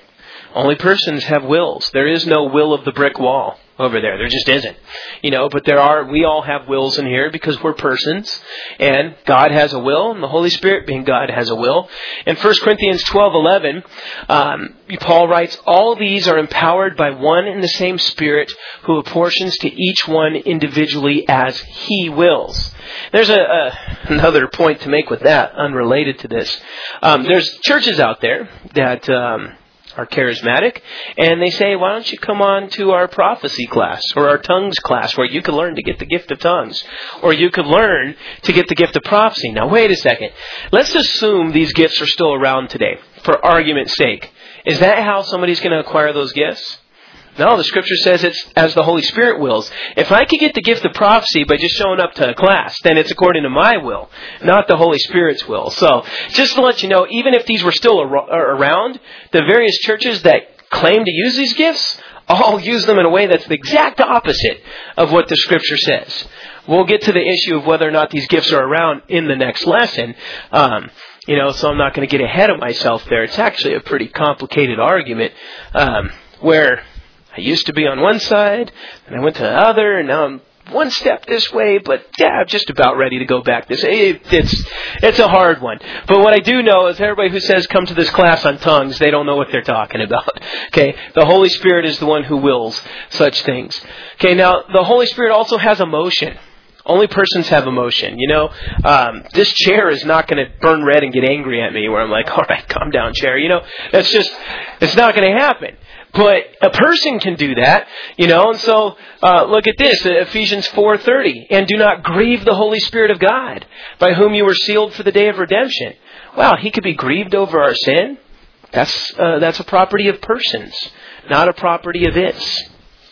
Only persons have wills. There is no will of the brick wall over there. There just isn't. You know, but there are, we all have wills in here because we're persons. And God has a will, and the Holy Spirit, being God, has a will. In First Corinthians twelve eleven, um, Paul writes, all these are empowered by one and the same Spirit who apportions to each one individually as He wills. There's a, a another point to make with that, unrelated to this. Um, there's churches out there that um, are charismatic, and they say, why don't you come on to our prophecy class or our tongues class where you can learn to get the gift of tongues, or you could learn to get the gift of prophecy. Now, wait a second. Let's assume these gifts are still around today, for argument's sake. Is that how somebody's going to acquire those gifts? No, the Scripture says it's as the Holy Spirit wills. If I could get the gift of prophecy by just showing up to a class, then it's according to my will, not the Holy Spirit's will. So, just to let you know, even if these were still ar- around, the various churches that claim to use these gifts all use them in a way that's the exact opposite of what the Scripture says. We'll get to the issue of whether or not these gifts are around in the next lesson. Um, you know, so I'm not going to get ahead of myself there. It's actually a pretty complicated argument um, where I used to be on one side, and I went to the other, and now I'm one step this way, but yeah, I'm just about ready to go back this way. It's, it's a hard one. But what I do know is everybody who says come to this class on tongues, they don't know what they're talking about. Okay, the Holy Spirit is the one who wills such things. Okay, now the Holy Spirit also has emotion. Only persons have emotion. You know, um, this chair is not going to burn red and get angry at me where I'm like, all right, calm down, chair. You know, that's just, it's not going to happen. But a person can do that, you know, and so uh, look at this, Ephesians four thirty, and do not grieve the Holy Spirit of God, by whom you were sealed for the day of redemption. Wow, He could be grieved over our sin? That's uh, that's a property of persons, not a property of its.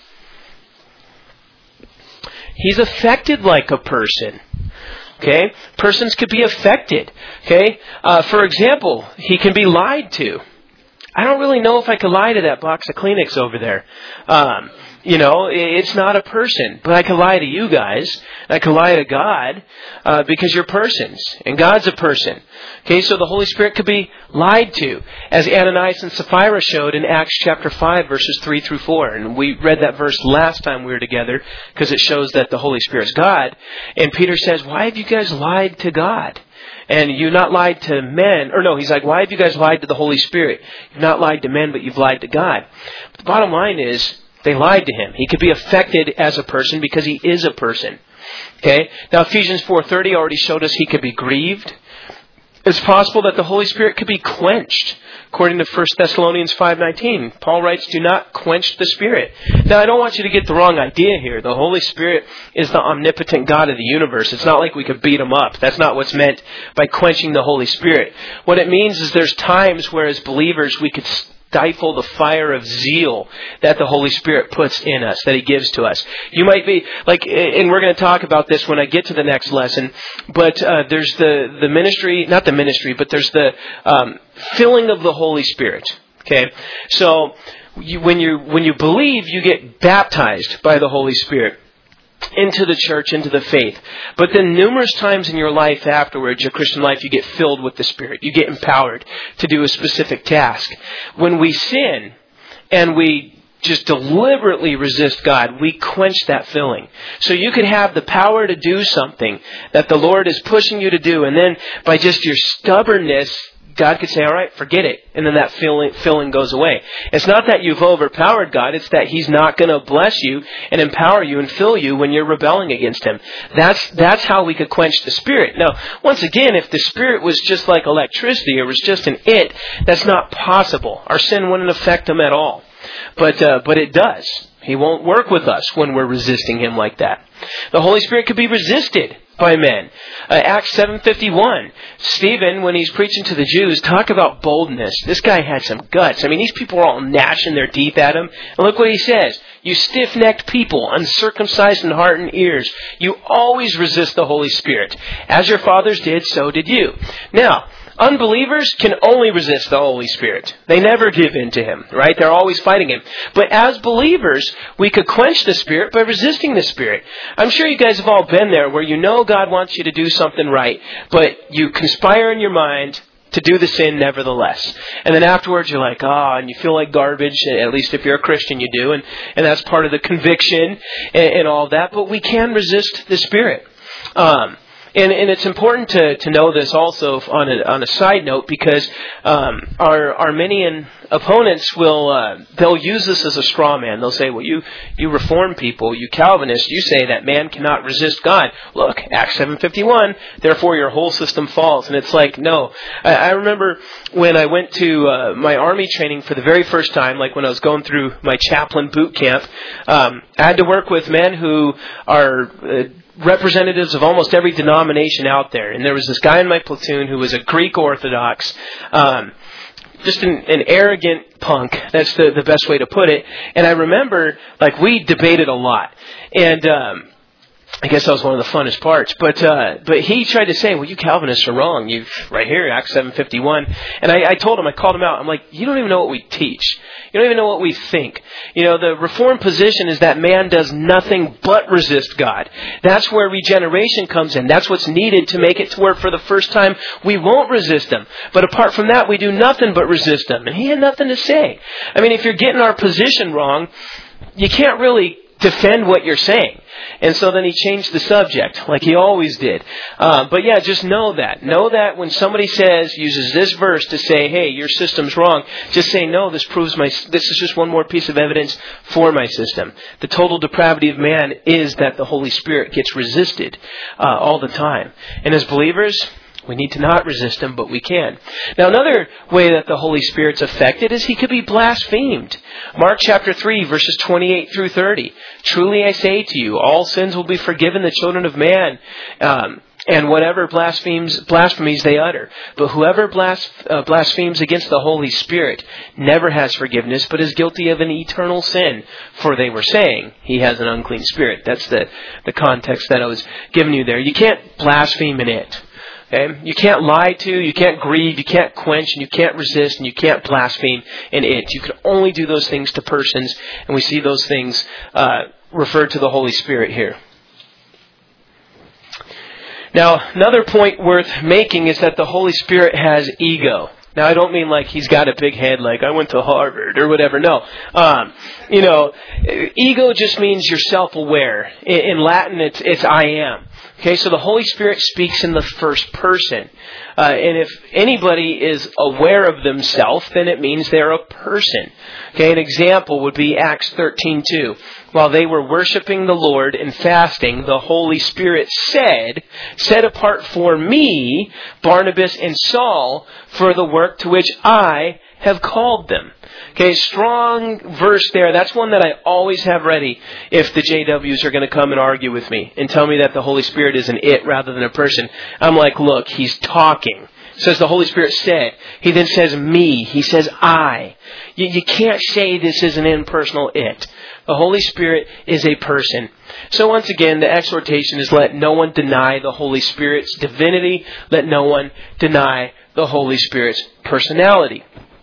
He's affected like a person. Okay, persons could be affected. Okay, uh, for example, He can be lied to. I don't really know if I could lie to that box of Kleenex over there. Um, you know, it's not a person. But I could lie to you guys. I could lie to God uh, because you're persons. And God's a person. Okay, so the Holy Spirit could be lied to. As Ananias and Sapphira showed in Acts chapter five, verses three through four. And we read that verse last time we were together because it shows that the Holy Spirit's God. And Peter says, why have you guys lied to God? And you've not lied to men. Or no, he's like, why have you guys lied to the Holy Spirit? You've not lied to men, but you've lied to God. But the bottom line is, they lied to Him. He could be affected as a person because He is a person. Okay? Now, Ephesians four thirty already showed us He could be grieved. It's possible that the Holy Spirit could be quenched. According to First Thessalonians five nineteen, Paul writes, do not quench the Spirit. Now, I don't want you to get the wrong idea here. The Holy Spirit is the omnipotent God of the universe. It's not like we could beat Him up. That's not what's meant by quenching the Holy Spirit. What it means is there's times where as believers we could stifle the fire of zeal that the Holy Spirit puts in us, that He gives to us. You might be, like, and we're going to talk about this when I get to the next lesson, but uh, there's the, the ministry, not the ministry, but there's the um, filling of the Holy Spirit. Okay? So, you, when you when you believe, you get baptized by the Holy Spirit into the church, into the faith. But then numerous times in your life afterwards, your Christian life, you get filled with the Spirit. You get empowered to do a specific task. When we sin and we just deliberately resist God, we quench that filling. So you could have the power to do something that the Lord is pushing you to do, and then by just your stubbornness, God could say, all right, forget it. And then that filling, filling goes away. It's not that you've overpowered God. It's that He's not going to bless you and empower you and fill you when you're rebelling against Him. That's, that's how we could quench the Spirit. Now, once again, if the Spirit was just like electricity or was just an it, that's not possible. Our sin wouldn't affect Him at all. But, uh, but it does. He won't work with us when we're resisting Him like that. The Holy Spirit could be resisted by men. Uh, Acts seven fifty-one. Stephen, when he's preaching to the Jews, talk about boldness. This guy had some guts. I mean, these people are all gnashing their teeth at him. And look what he says. You stiff-necked people, uncircumcised in heart and ears, you always resist the Holy Spirit. As your fathers did, so did you. Now, unbelievers can only resist the Holy Spirit. They never give in to Him, right? They're always fighting Him. But as believers, we could quench the Spirit by resisting the Spirit. I'm sure you guys have all been there where you know God wants you to do something right, but you conspire in your mind to do the sin nevertheless. And then afterwards you're like, ah, oh, and you feel like garbage, at least if you're a Christian you do, and, and that's part of the conviction and, and all that, but we can resist the Spirit. Um, And, and it's important to, to know this also on a, on a side note, because um, our Arminian opponents will uh, they'll use this as a straw man. They'll say, well, you you Reformed people, you Calvinists, you say that man cannot resist God. Look, Acts seven fifty-one, therefore your whole system falls. And it's like, no. I, I remember when I went to uh, my Army training for the very first time, like when I was going through my chaplain boot camp, um, I had to work with men who are Uh, representatives of almost every denomination out there. And there was this guy in my platoon who was a Greek Orthodox, um, just an, an arrogant punk. That's the, the best way to put it. And I remember, like, we debated a lot. And um, I guess that was one of the funnest parts. But uh, but he tried to say, well, you Calvinists are wrong. You right here, Acts seven fifty-one. And I, I told him, I called him out. I'm like, you don't even know what we teach. You don't even know what we think. You know, the Reformed position is that man does nothing but resist God. That's where regeneration comes in. That's what's needed to make it to where for the first time we won't resist Him. But apart from that, we do nothing but resist Him. And he had nothing to say. I mean, if you're getting our position wrong, you can't really defend what you're saying. And so then he changed the subject, like he always did. Uh, but yeah, just know that. Know that when somebody says, uses this verse to say, hey, your system's wrong, just say, no, this proves my, this is just one more piece of evidence for my system. The total depravity of man is that the Holy Spirit gets resisted uh, all the time. And as believers, we need to not resist Him, but we can. Now, another way that the Holy Spirit's affected is He could be blasphemed. Mark chapter three, verses twenty-eight through thirty. Truly I say to you, all sins will be forgiven the children of man, um, and whatever blasphemes, blasphemies they utter. But whoever blas- uh, blasphemes against the Holy Spirit never has forgiveness, but is guilty of an eternal sin. For they were saying, he has an unclean spirit. That's the, the context that I was giving you there. You can't blaspheme in it. Okay? You can't lie to, you can't grieve, you can't quench, and you can't resist, and you can't blaspheme in it. You can only do those things to persons, and we see those things uh, referred to the Holy Spirit here. Now, another point worth making is that the Holy Spirit has ego. Now, I don't mean like he's got a big head, like I went to Harvard or whatever. No. Um, you know, ego just means you're self-aware. In, in Latin, it's, it's I am. Okay, so the Holy Spirit speaks in the first person. Uh, and if anybody is aware of themselves, then it means they're a person. Okay, an example would be Acts thirteen two. While they were worshiping the Lord and fasting, the Holy Spirit said, set apart for me, Barnabas and Saul, for the work to which I have called them. Okay, strong verse there. That's one that I always have ready if the J Ws are going to come and argue with me and tell me that the Holy Spirit is an it rather than a person. I'm like, look, He's talking. It says the Holy Spirit said. He then says me. He says I. You, you can't say this is an impersonal it. The Holy Spirit is a person. So once again, the exhortation is let no one deny the Holy Spirit's divinity. Let no one deny the Holy Spirit's personality.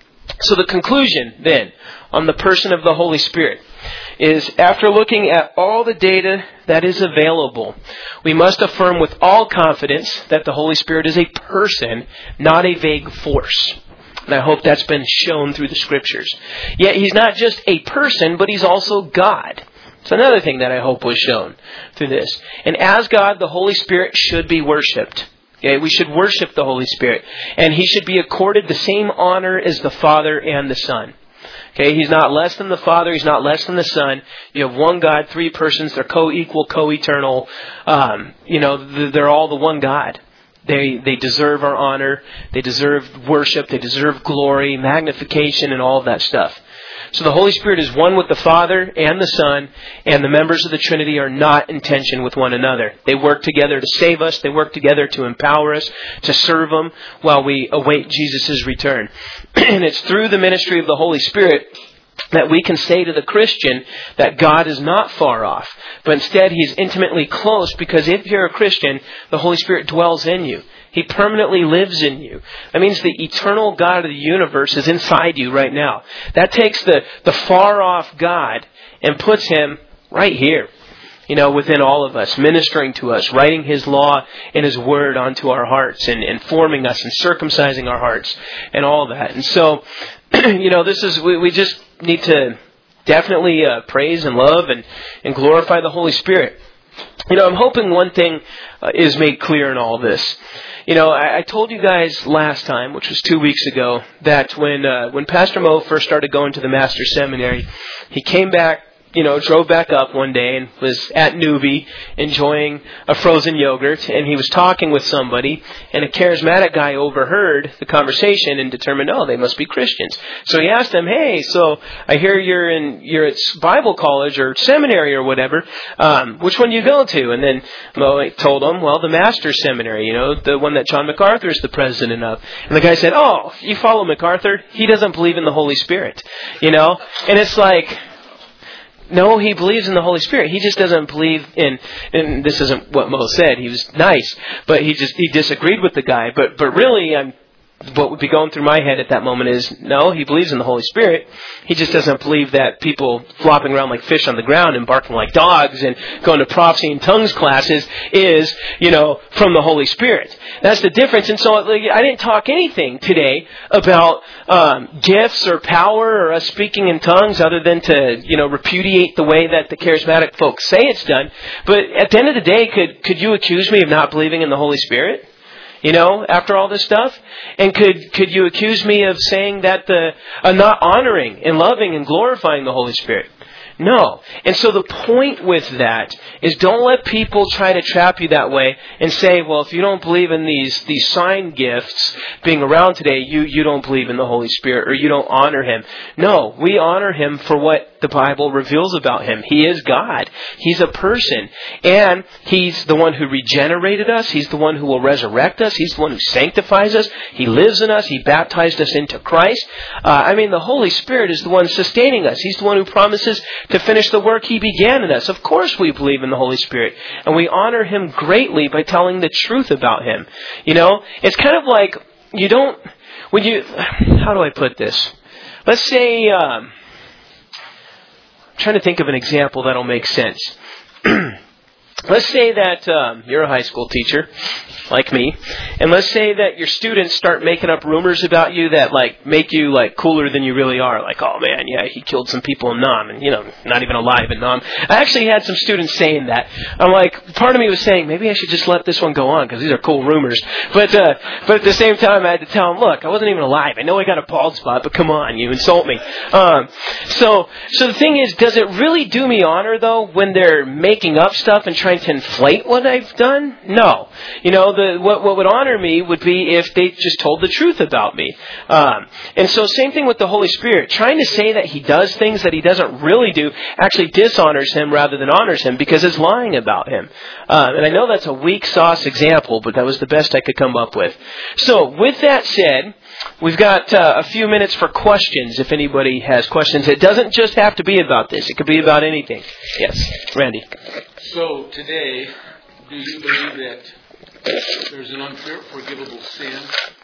So the conclusion, then, on the person of the Holy Spirit is, after looking at all the data that is available, we must affirm with all confidence that the Holy Spirit is a person, not a vague force. And I hope that's been shown through the Scriptures. Yet He's not just a person, but He's also God. It's another thing that I hope was shown through this. And as God, the Holy Spirit should be worshipped. Okay, we should worship the Holy Spirit. And He should be accorded the same honor as the Father and the Son. Okay, He's not less than the Father. He's not less than the Son. You have one God, three persons. They're co-equal, co-eternal. Um, you know, they're all the one God. They they deserve our honor. They deserve worship. They deserve glory, magnification, and all of that stuff. So the Holy Spirit is one with the Father and the Son, and the members of the Trinity are not in tension with one another. They work together to save us. They work together to empower us, to serve Him while we await Jesus' return. And it's through the ministry of the Holy Spirit that we can say to the Christian that God is not far off, but instead He is intimately close, because if you're a Christian, the Holy Spirit dwells in you. He permanently lives in you. That means the eternal God of the universe is inside you right now. That takes the, the far off God and puts Him right here. you know, within all of us, ministering to us, writing His law and His word onto our hearts and, and forming us and circumcising our hearts and all that. And so, you know, this is, we, we just need to definitely uh, praise and love and, and glorify the Holy Spirit. You know, I'm hoping one thing uh, is made clear in all this. You know, I, I told you guys last time, which was two weeks ago, that when uh, when Pastor Mo first started going to the Master's Seminary, he came back, you know, drove back up one day and was at Newbie enjoying a frozen yogurt, and he was talking with somebody, and a charismatic guy overheard the conversation and determined, oh, they must be Christians. So he asked them, hey, so I hear you're in you're at Bible college or seminary or whatever. Um, which one do you go to? And then Mo told him, well, the Master's Seminary, you know, the one that John MacArthur is the president of. And the guy said, oh, you follow MacArthur? He doesn't believe in the Holy Spirit, you know? And it's like, no, he believes in the Holy Spirit. He just doesn't believe in, and this isn't what Mo said. He was nice, but he just, he disagreed with the guy. But, but really, I'm, what would be going through my head at that moment is, no, he believes in the Holy Spirit. He just doesn't believe that people flopping around like fish on the ground and barking like dogs and going to prophecy and tongues classes is, you know, from the Holy Spirit. That's the difference. And so like, I didn't talk anything today about um, gifts or power or us speaking in tongues other than to, you know, repudiate the way that the charismatic folks say it's done. But at the end of the day, could could you accuse me of not believing in the Holy Spirit? You know, after all this stuff? And could could you accuse me of saying that the uh, not honoring and loving and glorifying the Holy Spirit? No. And so the point with that is don't let people try to trap you that way and say, well, if you don't believe in these these sign gifts being around today, you, you don't believe in the Holy Spirit or you don't honor Him. No, we honor Him for what the Bible reveals about Him. He is God. He's a person. And He's the one who regenerated us. He's the one who will resurrect us. He's the one who sanctifies us. He lives in us. He baptized us into Christ. Uh, I mean, the Holy Spirit is the one sustaining us. He's the one who promises to finish the work He began in us. Of course we believe in the Holy Spirit. And we honor Him greatly by telling the truth about Him. You know, it's kind of like you don't, when you, how do I put this? Let's say, um, I'm trying to think of an example that'll make sense. Let's say that um, you're a high school teacher, like me, and let's say that your students start making up rumors about you that like make you like cooler than you really are. Like, oh man, yeah, he killed some people in Nam, and you know, not even alive in Nam. I actually had some students saying that. I'm like, part of me was saying maybe I should just let this one go on because these are cool rumors. But uh, but at the same time, I had to tell them, look, I wasn't even alive. I know I got a bald spot, but come on, you insult me. Um, so so the thing is, does it really do me honor though when they're making up stuff and trying to inflate what I've done? No. You know, the what, what would honor me would be if they just told the truth about me. Um, and so same thing with the Holy Spirit. Trying to say that He does things that He doesn't really do actually dishonors Him rather than honors Him because it's lying about Him. Uh, and I know that's a weak sauce example, but that was the best I could come up with. So with that said, we've got uh, a few minutes for questions if anybody has questions. It doesn't just have to be about this. It could be about anything. Yes, Randy. So today, do you believe that there's an unforgivable sin?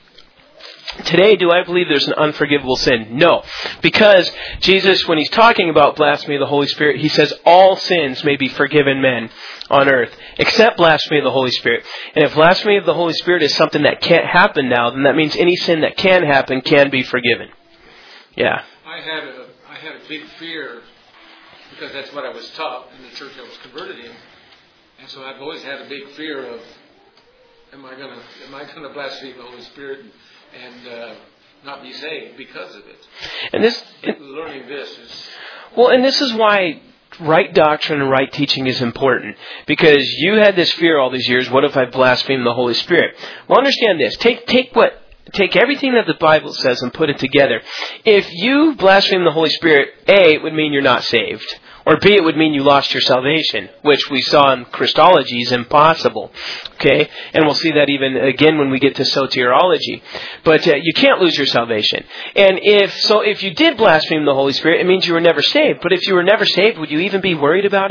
Today, do I believe there's an unforgivable sin? No. Because Jesus, when He's talking about blasphemy of the Holy Spirit, He says all sins may be forgiven men on earth, except blasphemy of the Holy Spirit. And if blasphemy of the Holy Spirit is something that can't happen now, then that means any sin that can happen can be forgiven. Yeah. I had a, I had a big fear, because that's what I was taught in the church I was converted in. And so I've always had a big fear of, am I going to am I going to blaspheme the Holy Spirit and, and uh, not be saved because of it? And this, learning this is well, and this is why right doctrine and right teaching is important. Because you had this fear all these years. What if I blaspheme the Holy Spirit? Well, understand this. Take take what. Take everything that the Bible says and put it together. If you blaspheme the Holy Spirit, A, it would mean you're not saved. Or B, it would mean you lost your salvation, which we saw in Christology is impossible. Okay? And we'll see that even again when we get to soteriology. But uh, you can't lose your salvation. And if so, if you did blaspheme the Holy Spirit, it means you were never saved. But if you were never saved, would you even be worried about it?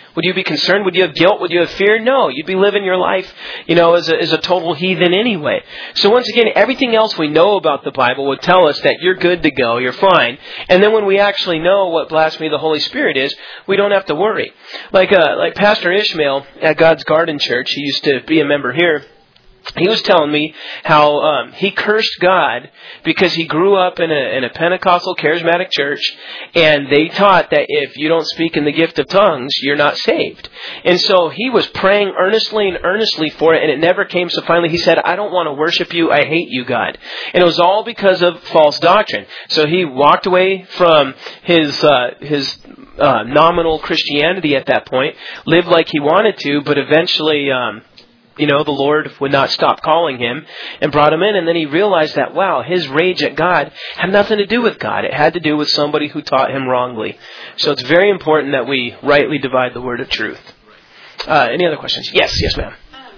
Would you be concerned? Would you have guilt? Would you have fear? No. You'd be living your life, you know, as a, as a total heathen anyway. So once again, everything else we know about the Bible would tell us that you're good to go, you're fine. And then when we actually know what blasphemy of the Holy Spirit is, we don't have to worry. Like uh, like Pastor Ishmael at God's Garden Church, he used to be a member here. He was telling me how um, he cursed God because he grew up in a, in a Pentecostal charismatic church, and they taught that if you don't speak in the gift of tongues, you're not saved. And so he was praying earnestly and earnestly for it, and it never came. So finally he said, I don't want to worship you. I hate you, God. And it was all because of false doctrine. So he walked away from his uh, his uh, nominal Christianity at that point, lived like he wanted to, but eventually... Um, You know, the Lord would not stop calling him and brought him in. And then he realized that, wow, his rage at God had nothing to do with God. It had to do with somebody who taught him wrongly. So it's very important that we rightly divide the word of truth. Uh, any other questions? Yes, yes, ma'am. Um,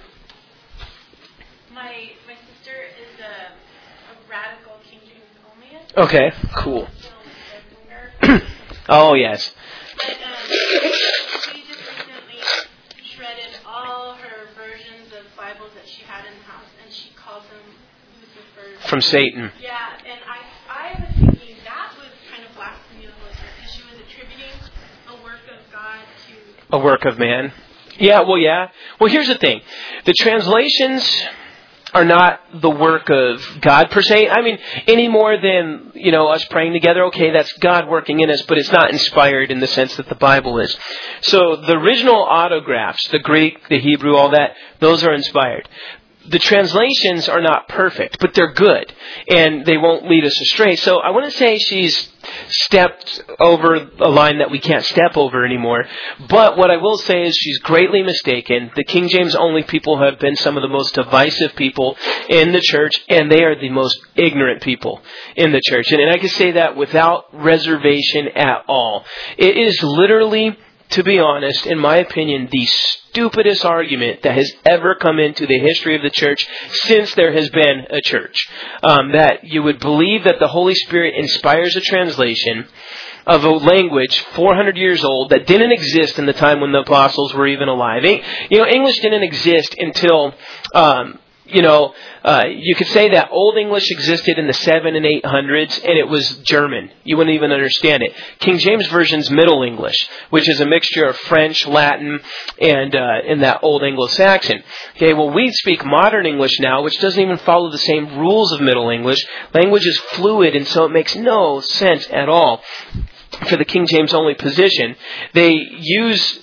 my my sister is a, a radical King James onlyist. Okay, cool. Oh, yes. But um, she just recently shredded all her versions of Bibles that she had in the house, and she calls them Lucifer's. From Satan. Yeah, and I I was thinking that was kind of blasphemy of the Holy Spirit, because she was attributing a work of God to a work of man. Yeah, well, yeah. Well, here's the thing. The translations are not the work of God per se. I mean, any more than, you know, us praying together. Okay, that's God working in us, but it's not inspired in the sense that the Bible is. So the original autographs, the Greek, the Hebrew, all that, those are inspired. The translations are not perfect, but they're good, and they won't lead us astray. So I want to say she's stepped over a line that we can't step over anymore. But what I will say is she's greatly mistaken. The King James only people have been some of the most divisive people in the church, and they are the most ignorant people in the church. And, and I can say that without reservation at all. It is literally, to be honest, in my opinion, the stupidest argument that has ever come into the history of the church since there has been a church. Um, that you would believe that the Holy Spirit inspires a translation of a language four hundred years old that didn't exist in the time when the apostles were even alive. You know, English didn't exist until... Um, You know, uh, you could say that Old English existed in the seven and eight hundreds, and it was German. You wouldn't even understand it. King James Version's Middle English, which is a mixture of French, Latin, and uh, in that Old Anglo-Saxon. Okay, well, we speak modern English now, which doesn't even follow the same rules of Middle English. Language is fluid, and so it makes no sense at all for the King James only position. They use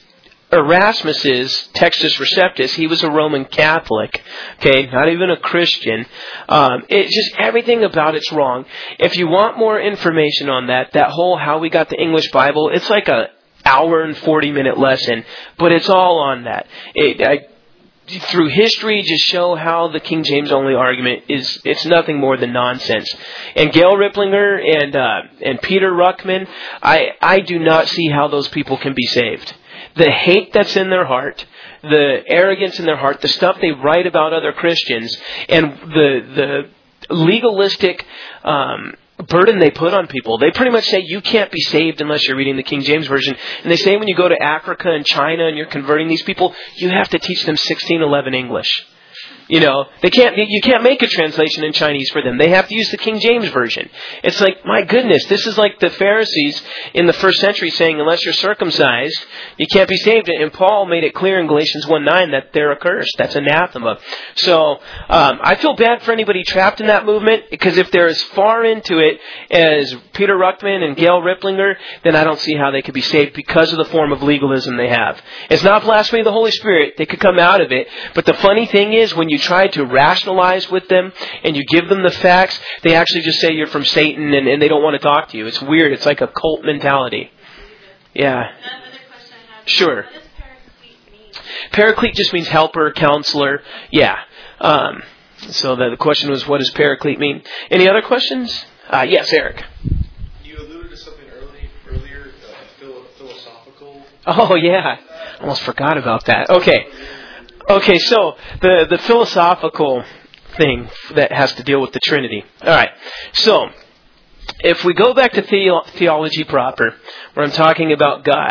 Erasmus's Textus Receptus. He was a Roman Catholic, okay, not even a Christian. Um, it just everything about it's wrong. If you want more information on that, that whole how we got the English Bible, it's like a hour and forty minute lesson, but it's all on that. It, I, through history, just show how the King James only argument is, it's nothing more than nonsense. And Gail Ripplinger and uh, and Peter Ruckman, I I do not see how those people can be saved. The hate that's in their heart, the arrogance in their heart, the stuff they write about other Christians, and the the legalistic um, burden they put on people. They pretty much say you can't be saved unless you're reading the King James Version. And they say when you go to Africa and China and you're converting these people, you have to teach them sixteen eleven English. You know, they can't. You can't make a translation in Chinese for them. They have to use the King James Version. It's like, my goodness, this is like the Pharisees in the first century saying, unless you're circumcised, you can't be saved. And Paul made it clear in Galatians one nine that they're accursed. That's anathema. So um, I feel bad for anybody trapped in that movement, because if they're as far into it as Peter Ruckman and Gail Ripplinger, then I don't see how they could be saved because of the form of legalism they have. It's not blasphemy of the Holy Spirit. They could come out of it. But the funny thing is, when you try to rationalize with them and you give them the facts, they actually just say you're from Satan, and, and they don't want to talk to you. It's weird. It's like a cult mentality. Yeah. Another question I have. Sure. What does paraclete mean? Paraclete just means helper, counselor. Yeah. Um, so the, the question was, what does paraclete mean? Any other questions? Uh, yes, Eric. You alluded to something early, earlier, uh, philo- philosophical. Oh, yeah. Almost forgot about that. Okay. Okay, so the, the philosophical thing that has to deal with the Trinity. All right. So, if we go back to the- theology proper, where I'm talking about God,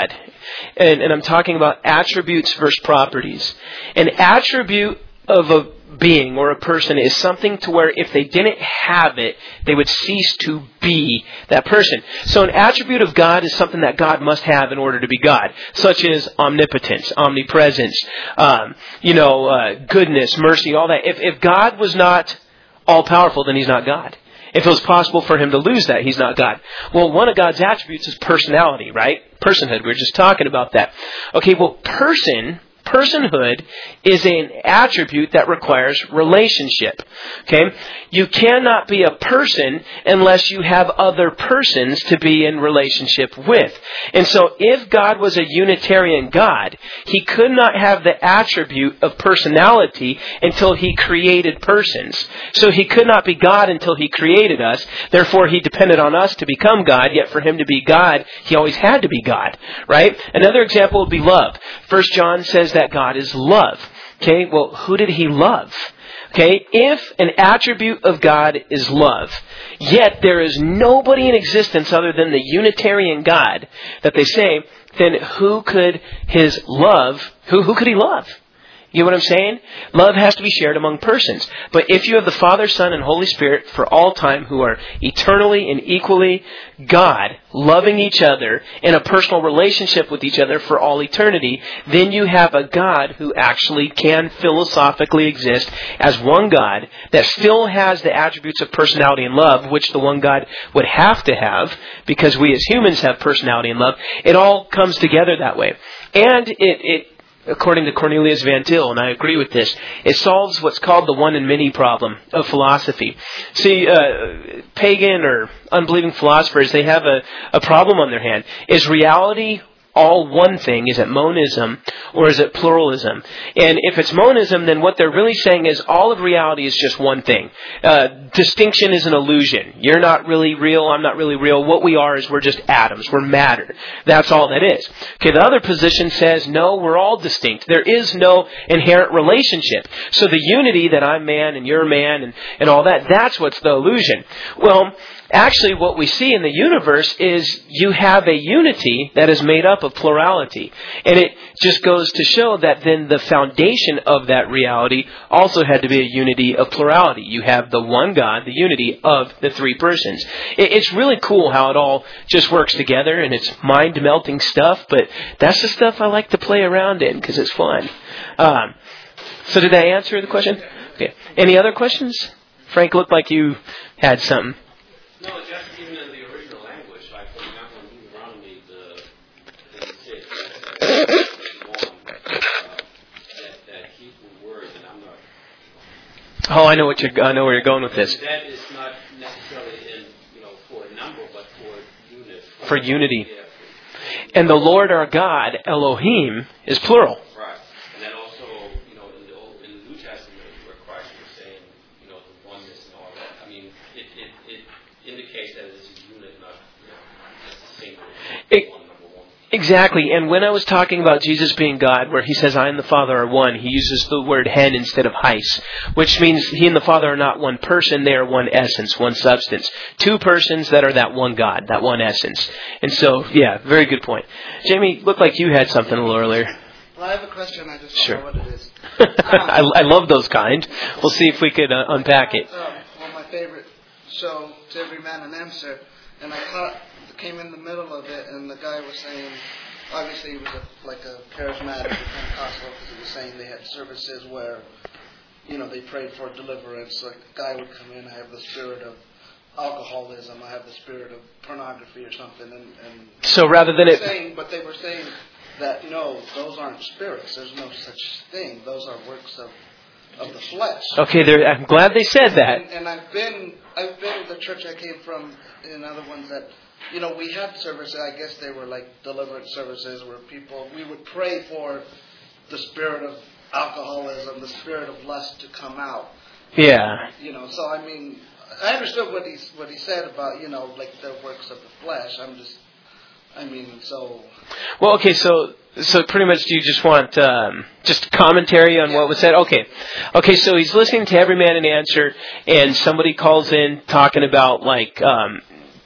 and, and I'm talking about attributes versus properties. An attribute of a being or a person is something to where if they didn't have it, they would cease to be that person. So an attribute of God is something that God must have in order to be God, such as omnipotence, omnipresence, um, you know, uh, goodness, mercy, all that. If, if God was not all-powerful, then He's not God. If it was possible for Him to lose that, He's not God. Well, one of God's attributes is personality, right? Personhood. We were just talking about that. Okay, well, person... Personhood is an attribute that requires relationship. Okay? You cannot be a person unless you have other persons to be in relationship with. And so if God was a Unitarian God, He could not have the attribute of personality until He created persons. So He could not be God until He created us. Therefore, He depended on us to become God. Yet for Him to be God, He always had to be God. Right? Another example would be love. First John says that God is love. Okay, well, who did He love? Okay, if an attribute of God is love, yet there is nobody in existence other than the Unitarian God that they say, then who could His love, who, who could He love? You know what I'm saying? Love has to be shared among persons. But if you have the Father, Son, and Holy Spirit for all time who are eternally and equally God, loving each other in a personal relationship with each other for all eternity, then you have a God who actually can philosophically exist as one God that still has the attributes of personality and love, which the one God would have to have because we as humans have personality and love. It all comes together that way. And it... it according to Cornelius Van Til, and I agree with this, it solves what's called the one and many problem of philosophy. See, uh, pagan or unbelieving philosophers, they have a, a problem on their hand. Is reality all one thing? Is it monism or is it pluralism? And if it's monism, then what they're really saying is all of reality is just one thing. Uh, distinction is an illusion. You're not really real, I'm not really real. What we are is we're just atoms. We're matter. That's all that is. Okay, the other position says, no, we're all distinct. There is no inherent relationship. So the unity that I'm man and you're man and, and all that, that's what's the illusion. Well, actually, what we see in the universe is you have a unity that is made up of plurality. And it just goes to show that then the foundation of that reality also had to be a unity of plurality. You have the one God, the unity of the three persons. It's really cool how it all just works together, and it's mind-melting stuff, but that's the stuff I like to play around in because it's fun. Um, so did I answer the question? Okay. Any other questions? Frank looked like you had something. No, just even in the original language, like for example in Deuteronomy, the they say that, that, one, uh, that that Hebrew word, and I'm not. Oh, I know what you're. I know where you're going with this. That is not necessarily in you know for a number, but for unit. For, for unity. Yeah. And the Lord our God, Elohim, is plural. Right, and then also you know in the Old, in the New Testament where Christ was saying you know the oneness and all that. I mean, it it. it indicates that it's a unit, not you know, just a single it, one, number one. Exactly. And when I was talking about Jesus being God, where He says, I and the Father are one, He uses the word hen instead of heis, which means He and the Father are not one person, they are one essence, one substance. Two persons that are that one God, that one essence. And so, yeah, very good point. Jamie, looked like you had something a little earlier. Well, I have a question. I just don't sure. know what it is. I, I love those kind. We'll see if we could uh, unpack it. Uh, one of my favorite show, To Every Man an Answer, and I caught, came in the middle of it, and the guy was saying, obviously he was a, like a charismatic Pentecostal, because he was saying they had services where, you know, they prayed for deliverance. Like a guy would come in, I have the spirit of alcoholism, I have the spirit of pornography or something, and, and so rather than it, saying, but they were saying that no, those aren't spirits. There's no such thing. Those are works of of the flesh. Okay, I'm glad they said that. And, and I've been, I've been to the church I came from, in other ones that, you know, we had services. I guess they were like deliverance services where people, we would pray for the spirit of alcoholism, the spirit of lust to come out. Yeah. You know, so I mean, I understood what he what he said about, you know, like the works of the flesh. I'm just, I mean, so. Well, okay, so so pretty much, do you just want um, just commentary on yeah. what was said? Okay, okay. So he's listening to Every Man an Answer, and somebody calls in talking about like um,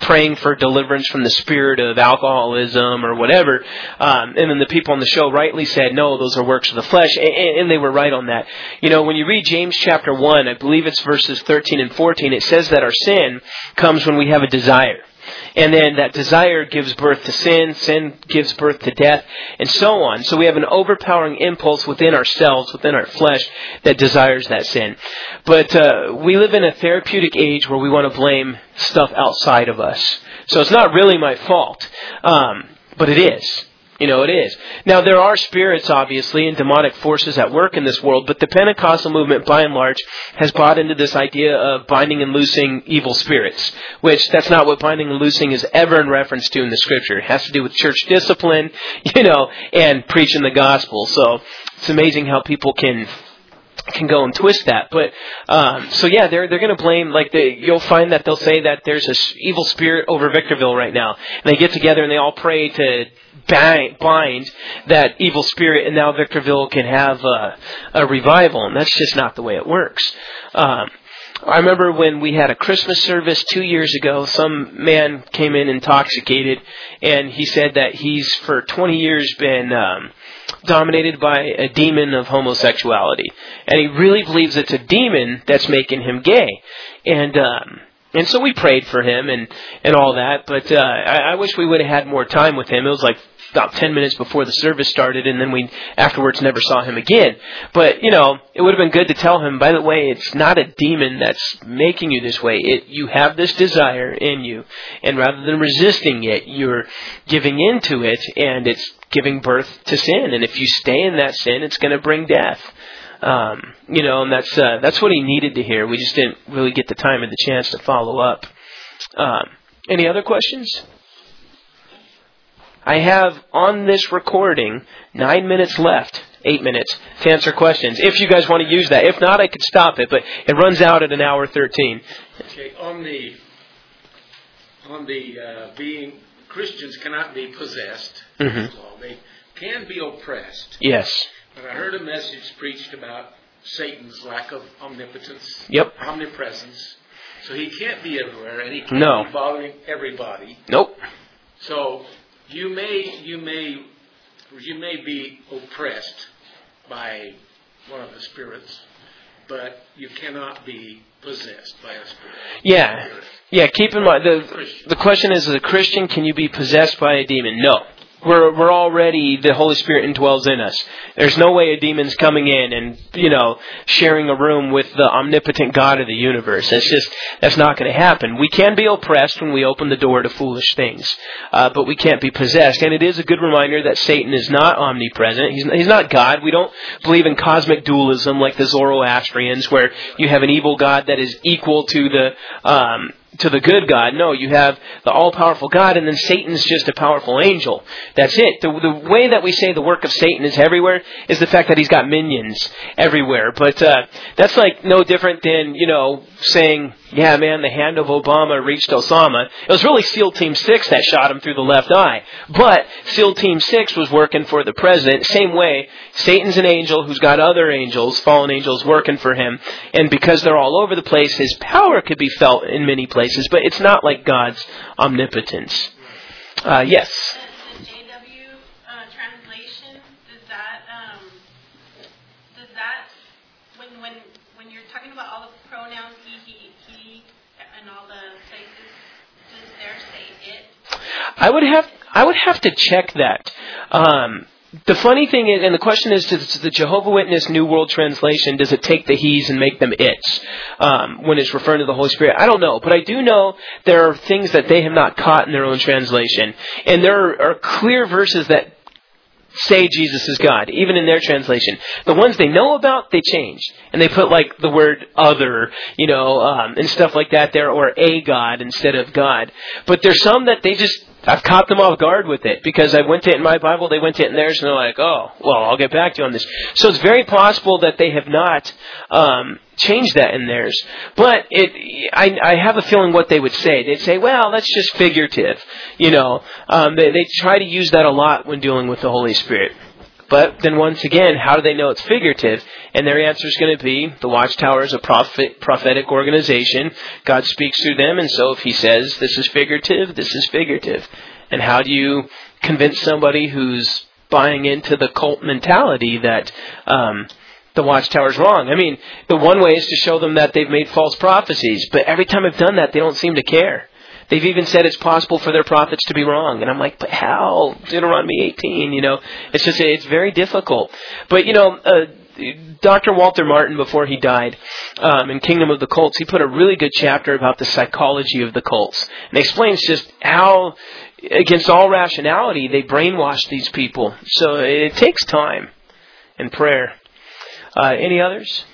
praying for deliverance from the spirit of alcoholism or whatever. Um, and then the people on the show rightly said, no, those are works of the flesh. And, and they were right on that. You know, when you read James chapter one, I believe it's verses thirteen and fourteen, it says that our sin comes when we have a desire. And then that desire gives birth to sin, sin gives birth to death, and so on. So we have an overpowering impulse within ourselves, within our flesh, that desires that sin. But uh, we live in a therapeutic age where we want to blame stuff outside of us. So it's not really my fault, um, but it is. You know, it is. Now, there are spirits, obviously, and demonic forces at work in this world, but the Pentecostal movement, by and large, has bought into this idea of binding and loosing evil spirits, which that's not what binding and loosing is ever in reference to in the Scripture. It has to do with church discipline, you know, and preaching the gospel. So it's amazing how people can can go and twist that. But um, so yeah, they're they're going to blame, like they, you'll find that they'll say that there's this evil spirit over Victorville right now, and they get together and they all pray to bind, bind that evil spirit, and now Victorville can have a, a revival, and that's just not the way it works. Um, I remember when we had a Christmas service two years ago, some man came in intoxicated, and he said that he's for twenty years been um, dominated by a demon of homosexuality. And he really believes it's a demon that's making him gay. And um, and so we prayed for him and, and all that, but uh, I, I wish we would have had more time with him. It was like about ten minutes before the service started, and then we afterwards never saw him again. But, you know, it would have been good to tell him, by the way, it's not a demon that's making you this way. It, you have this desire in you, and rather than resisting it, you're giving into it, and it's giving birth to sin. And if you stay in that sin, it's going to bring death. Um, you know, and that's uh, that's what he needed to hear. We just didn't really get the time and the chance to follow up. Um, any other questions? I have on this recording nine minutes left, eight minutes, to answer questions. If you guys want to use that. If not, I could stop it, but it runs out at an hour thirteen. Okay, on the on the uh, being Christians cannot be possessed. Mm-hmm. Well, they can be oppressed. Yes. But I heard a message preached about Satan's lack of omnipotence, Yep. omnipresence. So he can't be everywhere, and he can't No. be bothering everybody. Nope. So you may you may you may be oppressed by one of the spirits, but you cannot be possessed by a spirit. Yeah. Yeah, keep in mind, the the question is, as a Christian, can you be possessed by a demon? No. We're we're already, the Holy Spirit indwells in us. There's no way a demon's coming in and, you know, sharing a room with the omnipotent God of the universe. That's just, that's not going to happen. We can be oppressed when we open the door to foolish things, uh, but we can't be possessed. And it is a good reminder that Satan is not omnipresent. He's, he's not God. We don't believe in cosmic dualism like the Zoroastrians, where you have an evil God that is equal to the um, to the good God. No, you have the all-powerful God, and then Satan's just a powerful angel. That's it. The, the way that we say the work of Satan is everywhere is the fact that he's got minions everywhere. But uh, that's like no different than, you know, saying, yeah, man, the hand of Obama reached Osama. It was really SEAL Team six that shot him through the left eye. But SEAL Team six was working for the president. Same way, Satan's an angel who's got other angels, fallen angels, working for him. And because they're all over the place, his power could be felt in many places. But it's not like God's omnipotence. Uh, yes? The J W uh, translation, does that, um, does that, when, when, when you're talking about all the pronouns, he, he, he, and all the places, does there say it? I would have I would have to check that. Um, the funny thing is, and the question is, does the Jehovah Witness New World Translation, does it take the he's and make them it's um, when it's referring to the Holy Spirit? I don't know, but I do know there are things that they have not caught in their own translation, and there are clear verses that say Jesus is God, even in their translation. The ones they know about, they change. And they put like the word other, you know, um, and stuff like that there, or a God instead of God. But there's some that they just, I've caught them off guard with it, because I went to it in my Bible, they went to it in theirs, and they're like, oh, well, I'll get back to you on this. So it's very possible that they have not um, changed that in theirs. But it, I, I have a feeling what they would say. They'd say, well, that's just figurative. You know, um, they, they try to use that a lot when dealing with the Holy Spirit. But then once again, how do they know it's figurative? And their answer is going to be, the Watchtower is a prophet, prophetic organization. God speaks through them, and so if he says this is figurative, this is figurative. And how do you convince somebody who's buying into the cult mentality that um, the Watchtower's wrong? I mean, the one way is to show them that they've made false prophecies, but every time I've done that, they don't seem to care. They've even said it's possible for their prophets to be wrong. And I'm like, but how? Deuteronomy eighteen, you know. It's just, it's very difficult. But, you know, uh, Doctor Walter Martin, before he died, um, in Kingdom of the Cults, he put a really good chapter about the psychology of the cults. And he explains just how, against all rationality, they brainwash these people. So it takes time and prayer. Uh, any others?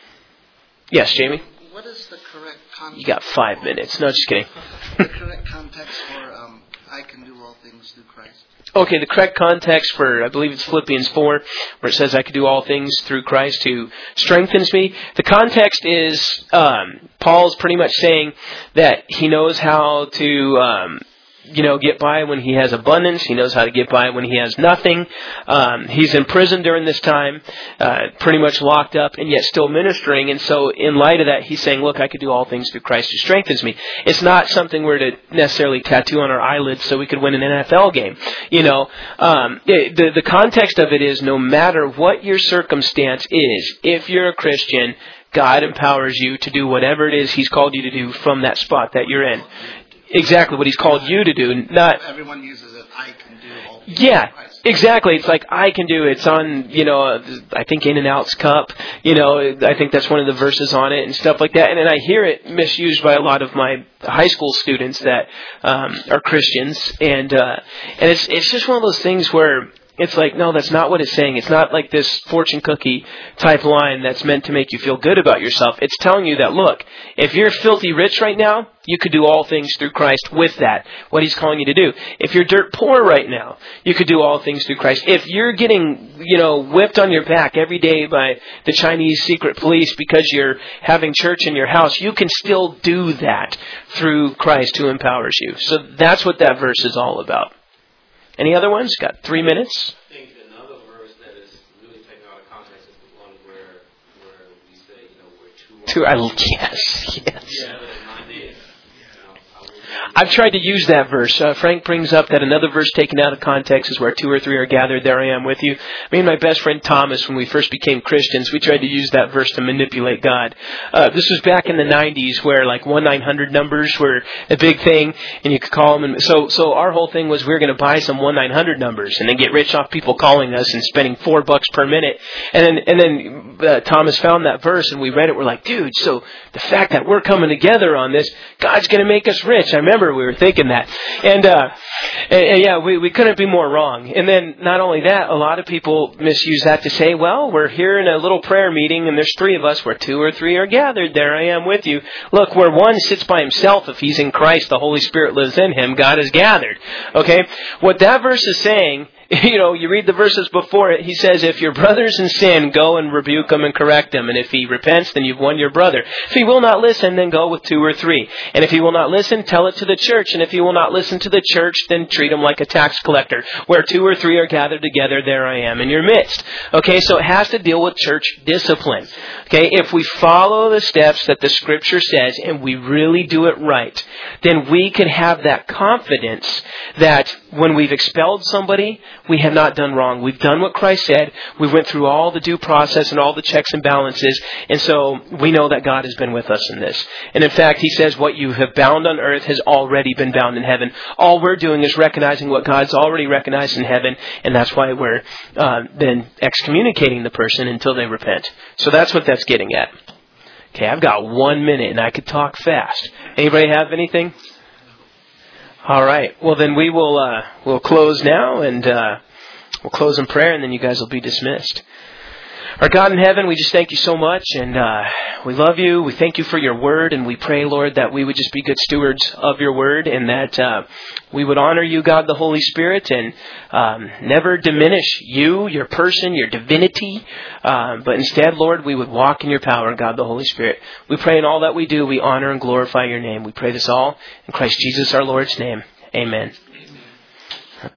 Yes, Jamie? What is the correct context? You got five minutes. No, just kidding. The correct context for um, I can do all things through Christ. Okay, the correct context for, I believe it's Philippians four, where it says I can do all things through Christ who strengthens me. The context is um, Paul's pretty much saying that he knows how to... Um, you know, get by when he has abundance. He knows how to get by when he has nothing. Um, he's in prison during this time, uh, pretty much locked up, and yet still ministering. And so in light of that, he's saying, look, I could do all things through Christ who strengthens me. It's not something we're to necessarily tattoo on our eyelids so we could win an N F L game. You know, um, it, the, the context of it is no matter what your circumstance is, if you're a Christian, God empowers you to do whatever it is He's called you to do from that spot that you're in. Exactly what He's called you to do. Not everyone uses it. I can do all. Yeah, exactly. It's like I can do. It's on, you know, I think In and Out's cup. You know, I think that's one of the verses on it and stuff like that. And then I hear it misused by a lot of my high school students that um, are Christians, and uh, and it's it's just one of those things where. It's like, no, that's not what it's saying. It's not like this fortune cookie type line that's meant to make you feel good about yourself. It's telling you that, look, if you're filthy rich right now, you could do all things through Christ with that, what He's calling you to do. If you're dirt poor right now, you could do all things through Christ. If you're getting, you know, whipped on your back every day by the Chinese secret police because you're having church in your house, you can still do that through Christ who empowers you. So that's what that verse is all about. Any other ones? Got three minutes. I think another verse that is really taken out of context is the one where where we say, you know, we're two. Two. I, yes, yes. Yeah, my name. I've tried to use that verse. Uh, Frank brings up that another verse taken out of context is where two or three are gathered, there I am with you. Me and my best friend Thomas, when we first became Christians, we tried to use that verse to manipulate God. Uh, this was back in the nineties where like one nine hundred numbers were a big thing, and you could call them. And so, so our whole thing was we were going to buy some one nine hundred numbers and then get rich off people calling us and spending four bucks per minute. And then, and then uh, Thomas found that verse and we read it. We're like, dude, so the fact that we're coming together on this, God's going to make us rich. I remember we were thinking that. And, uh, and, and yeah, we, we couldn't be more wrong. And then not only that, a lot of people misuse that to say, well, we're here in a little prayer meeting and there's three of us where two or three are gathered. There I am with you. Look, where one sits by himself, if he's in Christ, the Holy Spirit lives in him, God is gathered. Okay? What that verse is saying, you know, you read the verses before it, he says, if your brother's in sin, go and rebuke him and correct him. And if he repents, then you've won your brother. If he will not listen, then go with two or three. And if he will not listen, tell it to the church. And if he will not listen to the church, then treat him like a tax collector. Where two or three are gathered together, there I am in your midst. Okay, so it has to deal with church discipline. Okay, if we follow the steps that the Scripture says and we really do it right, then we can have that confidence that when we've expelled somebody, we have not done wrong. We've done what Christ said. We went through all the due process and all the checks and balances. And so we know that God has been with us in this. And in fact, He says what you have bound on earth has already been bound in heaven. All we're doing is recognizing what God's already recognized in heaven. And that's why we're uh, then excommunicating the person until they repent. So that's what that's getting at. Okay, I've got one minute and I could talk fast. Anybody have anything? All right. Well, then we will uh, we'll close now, and uh, we'll close in prayer, and then you guys will be dismissed. Our God in heaven, we just thank you so much, and uh, we love you. We thank you for your word, and we pray, Lord, that we would just be good stewards of your word, and that uh, we would honor you, God, the Holy Spirit, and um, never diminish you, your person, your divinity, uh, but instead, Lord, we would walk in your power, God, the Holy Spirit. We pray in all that we do, we honor and glorify your name. We pray this all in Christ Jesus, our Lord's name. Amen.